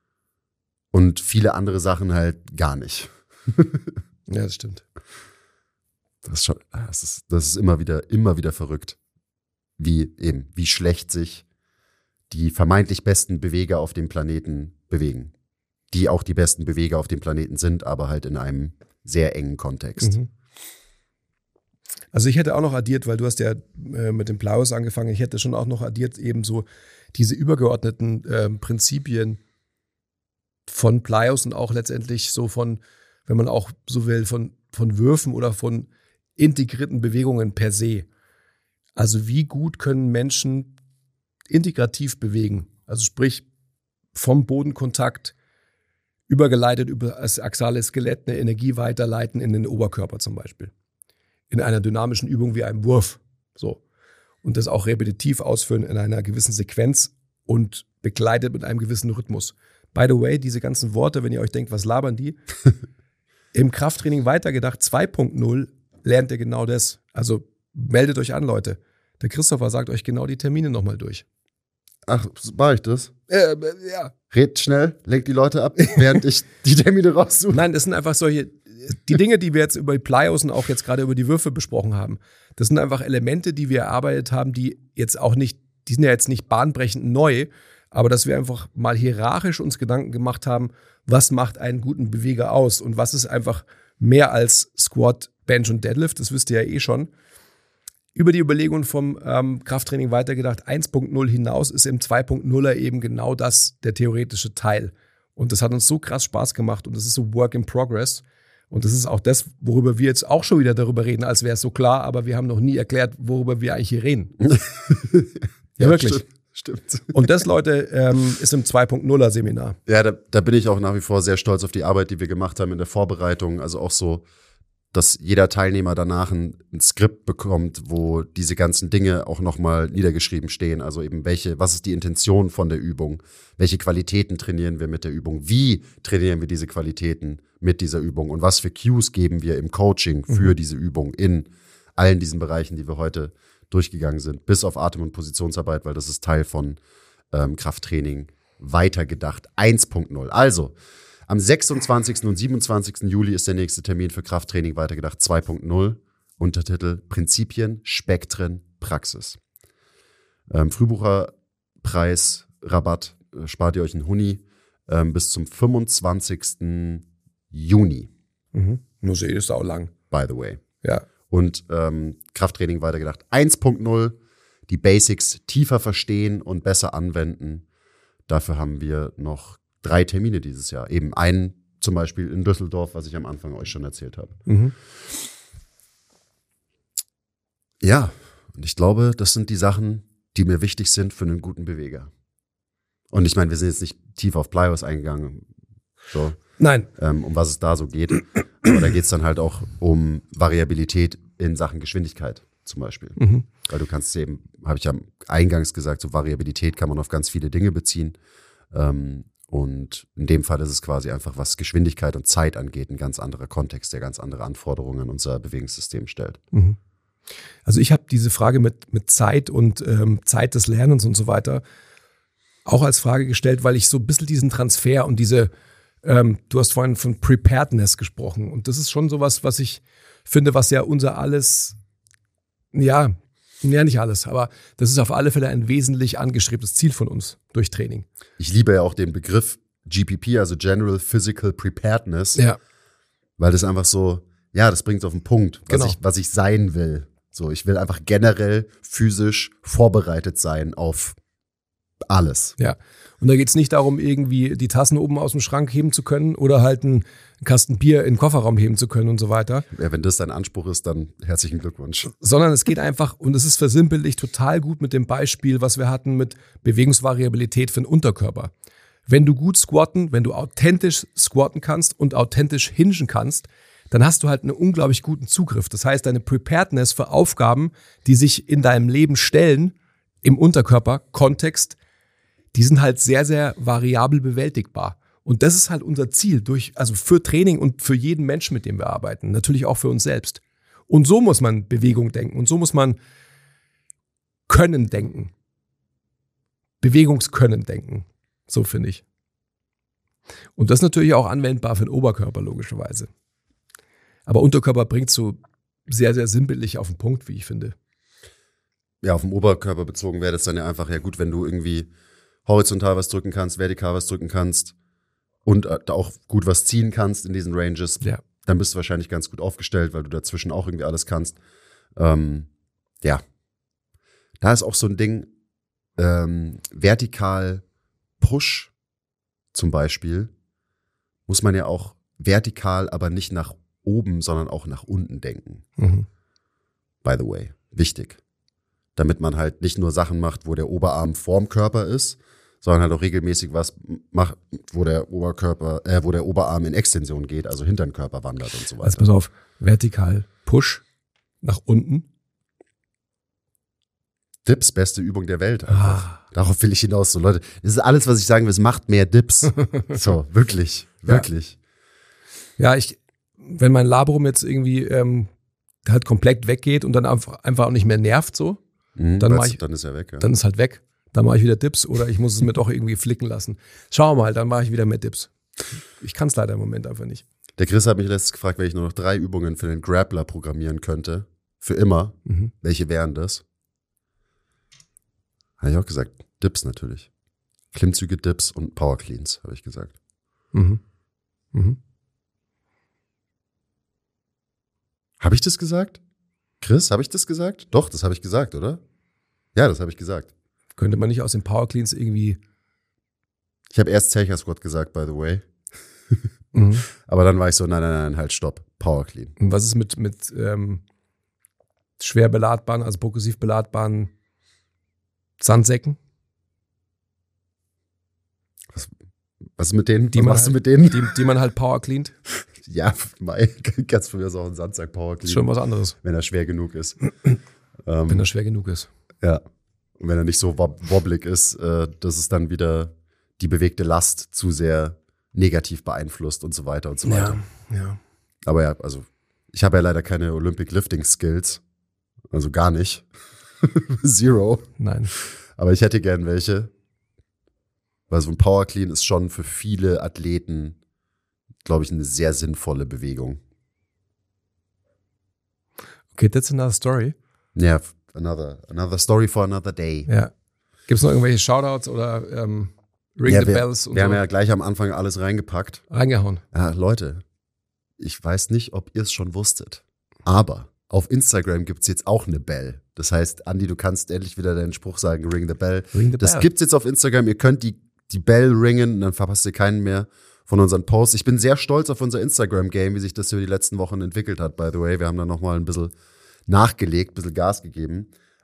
und viele andere Sachen halt gar nicht. Ja, das stimmt. Das ist, schon, das ist, das ist immer wieder, immer wieder verrückt, wie eben, wie schlecht sich die vermeintlich besten Beweger auf dem Planeten bewegen. Die auch die besten Beweger auf dem Planeten sind, aber halt in einem sehr engen Kontext. Mhm. Also ich hätte auch noch addiert, weil du hast ja äh, mit dem Plaios angefangen, ich hätte schon auch noch addiert eben so diese übergeordneten äh, Prinzipien von Plaios und auch letztendlich so von, wenn man auch so will, von, von Würfen oder von integrierten Bewegungen per se. Also wie gut können Menschen integrativ bewegen? Also sprich vom Bodenkontakt übergeleitet über das axale Skelett eine Energie weiterleiten in den Oberkörper zum Beispiel. In einer dynamischen Übung wie einem Wurf. So. Und das auch repetitiv ausführen in einer gewissen Sequenz und begleitet mit einem gewissen Rhythmus. By the way, diese ganzen Worte, wenn ihr euch denkt, was labern die? Im Krafttraining weitergedacht zwei Punkt null lernt ihr genau das. Also meldet euch an, Leute. Der Christopher sagt euch genau die Termine nochmal durch. Ach, war ich das? Äh, ja. Red schnell, lenk die Leute ab, während ich die Termine raussuche. Nein, das sind einfach solche, die Dinge, die wir jetzt über die Plaios und auch jetzt gerade über die Würfe besprochen haben, das sind einfach Elemente, die wir erarbeitet haben, die jetzt auch nicht, die sind ja jetzt nicht bahnbrechend neu, aber dass wir einfach mal hierarchisch uns Gedanken gemacht haben, was macht einen guten Beweger aus und was ist einfach mehr als Squat, Bench und Deadlift, das wisst ihr ja eh schon. Über die Überlegungen vom ähm, Krafttraining weitergedacht, eins Punkt null hinaus ist im zwei Punkt nuller eben genau das, der theoretische Teil. Und das hat uns so krass Spaß gemacht und das ist so Work in Progress. Und das ist auch das, worüber wir jetzt auch schon wieder darüber reden, als wäre es so klar, aber wir haben noch nie erklärt, worüber wir eigentlich hier reden. Ja, wirklich. Stimmt. stimmt. Und das, Leute, ähm, ist im zwei Punkt nuller Seminar. Ja, da, da bin ich auch nach wie vor sehr stolz auf die Arbeit, die wir gemacht haben in der Vorbereitung. Also auch so, dass jeder Teilnehmer danach ein, ein Skript bekommt, wo diese ganzen Dinge auch nochmal niedergeschrieben stehen. Also eben welche, was ist die Intention von der Übung? Welche Qualitäten trainieren wir mit der Übung? Wie trainieren wir diese Qualitäten mit dieser Übung? Und was für Cues geben wir im Coaching für mhm. diese Übung in allen diesen Bereichen, die wir heute durchgegangen sind, bis auf Atem- und Positionsarbeit, weil das ist Teil von ähm, Krafttraining weitergedacht eins Punkt null. Also, am sechsundzwanzigsten und siebenundzwanzigsten Juli ist der nächste Termin für Krafttraining weitergedacht zwei Punkt null. Untertitel Prinzipien, Spektren, Praxis. Ähm, Frühbucherpreis, Rabatt, äh, spart ihr euch einen Huni ähm, bis zum fünfundzwanzigsten Juni. Mhm. Nur sehe ist auch lang. By the way. Ja. Und ähm, Krafttraining weitergedacht eins Punkt null. Die Basics tiefer verstehen und besser anwenden. Dafür haben wir noch drei Termine dieses Jahr. Eben einen zum Beispiel in Düsseldorf, was ich am Anfang euch schon erzählt habe. Mhm. Ja, und ich glaube, das sind die Sachen, die mir wichtig sind für einen guten Beweger. Und ich meine, wir sind jetzt nicht tief auf Plyo's eingegangen, so, Nein. ähm, um was es da so geht. Aber da geht es dann halt auch um Variabilität in Sachen Geschwindigkeit zum Beispiel. Mhm. Weil du kannst eben, habe ich ja eingangs gesagt, so Variabilität kann man auf ganz viele Dinge beziehen. Ähm, und in dem Fall ist es quasi einfach, was Geschwindigkeit und Zeit angeht, ein ganz anderer Kontext, der ganz andere Anforderungen an unser Bewegungssystem stellt. Mhm. Also ich habe diese Frage mit, mit Zeit und ähm, Zeit des Lernens und so weiter auch als Frage gestellt, weil ich so ein bisschen diesen Transfer und diese, ähm, du hast vorhin von Preparedness gesprochen und das ist schon sowas, was ich finde, was ja unser alles, ja, ja nicht alles, aber das ist auf alle Fälle ein wesentlich angestrebtes Ziel von uns durch Training. Ich liebe ja auch den Begriff G P P, also General Physical Preparedness, Ja. weil das einfach so, ja, das bringt es auf den Punkt, was, Genau. ich, was ich sein will. So, ich will einfach generell physisch vorbereitet sein auf alles. Ja, und da geht es nicht darum, irgendwie die Tassen oben aus dem Schrank heben zu können oder halt einen Kasten Bier in den Kofferraum heben zu können und so weiter. Ja, wenn das dein Anspruch ist, dann herzlichen Glückwunsch. Sondern es geht einfach, und es ist versimpellich total gut mit dem Beispiel, was wir hatten mit Bewegungsvariabilität für den Unterkörper. Wenn du gut squatten, wenn du authentisch squatten kannst und authentisch hingen kannst, dann hast du halt einen unglaublich guten Zugriff. Das heißt, deine Preparedness für Aufgaben, die sich in deinem Leben stellen, im Unterkörper-Kontext, die sind halt sehr, sehr variabel bewältigbar. Und das ist halt unser Ziel, durch, also für Training und für jeden Menschen, mit dem wir arbeiten. Natürlich auch für uns selbst. Und so muss man Bewegung denken. Und so muss man Können denken. Bewegungskönnen denken. So finde ich. Und das ist natürlich auch anwendbar für den Oberkörper, logischerweise. Aber Unterkörper bringt so sehr, sehr sinnbildlich auf den Punkt, wie ich finde. Ja, auf den Oberkörper bezogen wäre das dann ja einfach, ja gut, wenn du irgendwie horizontal was drücken kannst, vertikal was drücken kannst und da auch gut was ziehen kannst in diesen Ranges, Ja. dann bist du wahrscheinlich ganz gut aufgestellt, weil du dazwischen auch irgendwie alles kannst. Ähm, ja, da ist auch so ein Ding, ähm, vertikal Push zum Beispiel, muss man ja auch vertikal, aber nicht nach oben, sondern auch nach unten denken. Mhm. By the way, wichtig. Damit man halt nicht nur Sachen macht, wo der Oberarm vorm Körper ist, sondern halt auch regelmäßig was macht, wo der Oberkörper, äh, wo der Oberarm in Extension geht, also hinter den Körper wandert und so weiter. Also pass auf, vertikal Push nach unten. Dips, beste Übung der Welt einfach. Ah. Darauf will ich hinaus. So Leute, das ist alles, was ich sagen will, es macht mehr Dips. So, wirklich, wirklich. Ja, ich, wenn mein Labrum jetzt irgendwie ähm, halt komplett weggeht und dann einfach, einfach auch nicht mehr nervt so, Mhm, Dann weißt mach du, ich- dann ist er weg. Ja. dann ist halt weg. Dann mache ich wieder Dips oder ich muss es mir doch irgendwie flicken lassen. Schau mal, dann mache ich wieder mehr Dips. Ich kann es leider im Moment einfach nicht. Der Chris hat mich letztens gefragt, wenn ich nur noch drei Übungen für den Grappler programmieren könnte, für immer, Mhm. welche wären das? Habe ich auch gesagt, Dips natürlich. Klimmzüge, Dips und Power Cleans, habe ich gesagt. Mhm. Mhm. Habe ich das gesagt? Chris, habe ich das gesagt? Doch, das habe ich gesagt, oder? Ja, das habe ich gesagt. Könnte man nicht aus den Power Cleans irgendwie. Ich habe erst Zelcher Squat gesagt, by the way. Mhm. Aber dann war ich so, nein, nein, nein, halt, stopp. Power Clean. Und was ist mit, mit ähm, schwer beladbaren, also progressiv beladbaren Sandsäcken? Was ist mit denen? Die Was man machst du halt- mit denen? Die, die man halt Power cleant? Ja, Mai, ganz von mir ist auch ein Sandsack Power Ist Clean, schon was anderes, wenn er schwer genug ist. wenn ähm, er schwer genug ist. ja. Und wenn er nicht so wob- wobblig ist, äh, dass es dann wieder die bewegte Last zu sehr negativ beeinflusst und so weiter und so weiter. ja. Aber ja, also ich habe ja leider keine Olympic Lifting Skills. Also gar nicht. Zero. Nein. Aber ich hätte gern welche. Weil so ein Power Clean ist schon für viele Athleten, glaube ich, eine sehr sinnvolle Bewegung. Okay, that's another story. Ja, another, another story for another day. Ja. Gibt es noch irgendwelche Shoutouts oder ähm, Ring Ja, the wir, Bells und wir haben so? ja gleich am Anfang alles reingepackt. Reingehauen. Ja, Leute, ich weiß nicht, ob ihr es schon wusstet, aber auf Instagram gibt es jetzt auch eine Bell. Das heißt, Andi, du kannst endlich wieder deinen Spruch sagen, Ring the Bell. Ring the Das Bell. gibt's jetzt auf Instagram. Ihr könnt die, die Bell ringen, dann verpasst ihr keinen mehr von unseren Posts. Ich bin sehr stolz auf unser Instagram-Game, wie sich das über die letzten Wochen entwickelt hat, by the way. Wir haben da nochmal ein bisschen nachgelegt, ein bisschen Gas gegeben.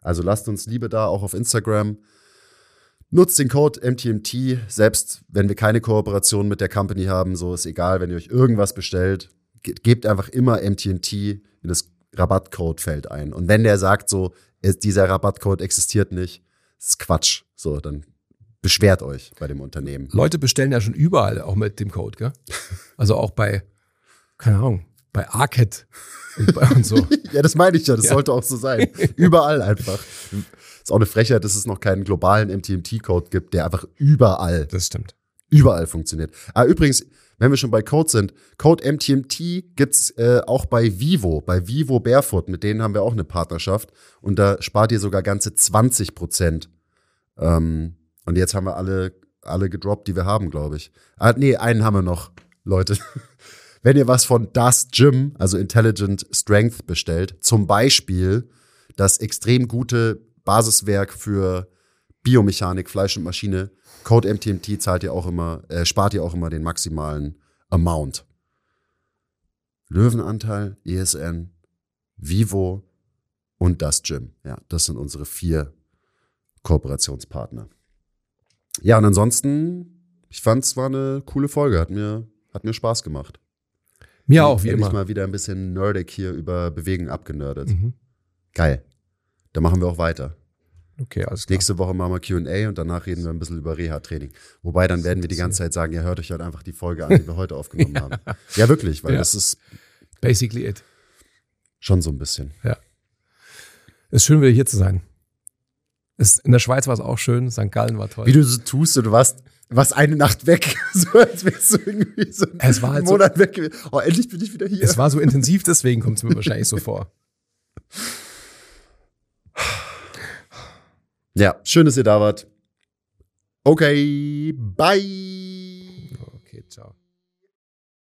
Also lasst uns Liebe da, auch auf Instagram. Nutzt den Code M T M T, selbst wenn wir keine Kooperation mit der Company haben, so ist egal, wenn ihr euch irgendwas bestellt, ge- gebt einfach immer M T M T in das Rabattcode-Feld ein. Und wenn der sagt so, ist, dieser Rabattcode existiert nicht, ist Quatsch. So, dann beschwert euch bei dem Unternehmen. Leute bestellen ja schon überall auch mit dem Code, gell? Also auch bei, keine Ahnung, bei Arcade und, bei und so. Ja, das meine ich ja, das Ja. sollte auch so sein. Überall einfach. Ist auch eine Frechheit, dass es noch keinen globalen M T M T-Code gibt, der einfach überall, Das stimmt. überall funktioniert. Ah, übrigens, wenn wir schon bei Code sind, Code M T M T gibt's äh, auch bei Vivo, bei Vivo Barefoot, mit denen haben wir auch eine Partnerschaft und da spart ihr sogar ganze zwanzig Prozent. Ähm, und jetzt haben wir alle, alle gedroppt, die wir haben, glaube ich. Ah, nee, einen haben wir noch, Leute. Wenn ihr was von Das Gym, also Intelligent Strength, bestellt, zum Beispiel das extrem gute Basiswerk für Biomechanik, Fleisch und Maschine, Code M T M T zahlt ihr auch immer, äh, spart ihr auch immer den maximalen Amount. Löwenanteil, E S N, Vivo und Das Gym. Ja, das sind unsere vier Kooperationspartner. Ja, und ansonsten, ich fand es war eine coole Folge, hat mir, hat mir Spaß gemacht. Mir auch, wie Endlich immer. mal wieder ein bisschen nerdig hier über Bewegen abgenördet. Mhm. Geil. Da machen wir auch weiter. Okay, alles klar. Nächste Woche machen wir Q und A und danach reden wir ein bisschen über Reha-Training. Wobei, dann werden wir die ganze Zeit sagen, ja, hört euch halt einfach die Folge an, die wir heute aufgenommen haben. Ja, wirklich, weil Ja. das ist Basically it. schon so ein bisschen. Ja. Ist schön, wieder hier zu sein. Ist, in der Schweiz war es auch schön, Sankt Gallen war toll. Wie du so tust, und du warst, warst eine Nacht weg, so als wärst du irgendwie so einen Es war halt so- Monat weg gewesen. Oh, endlich bin ich wieder hier. Es war so intensiv, deswegen kommt es mir wahrscheinlich so vor. Ja, schön, dass ihr da wart. Okay, bye. Okay, ciao.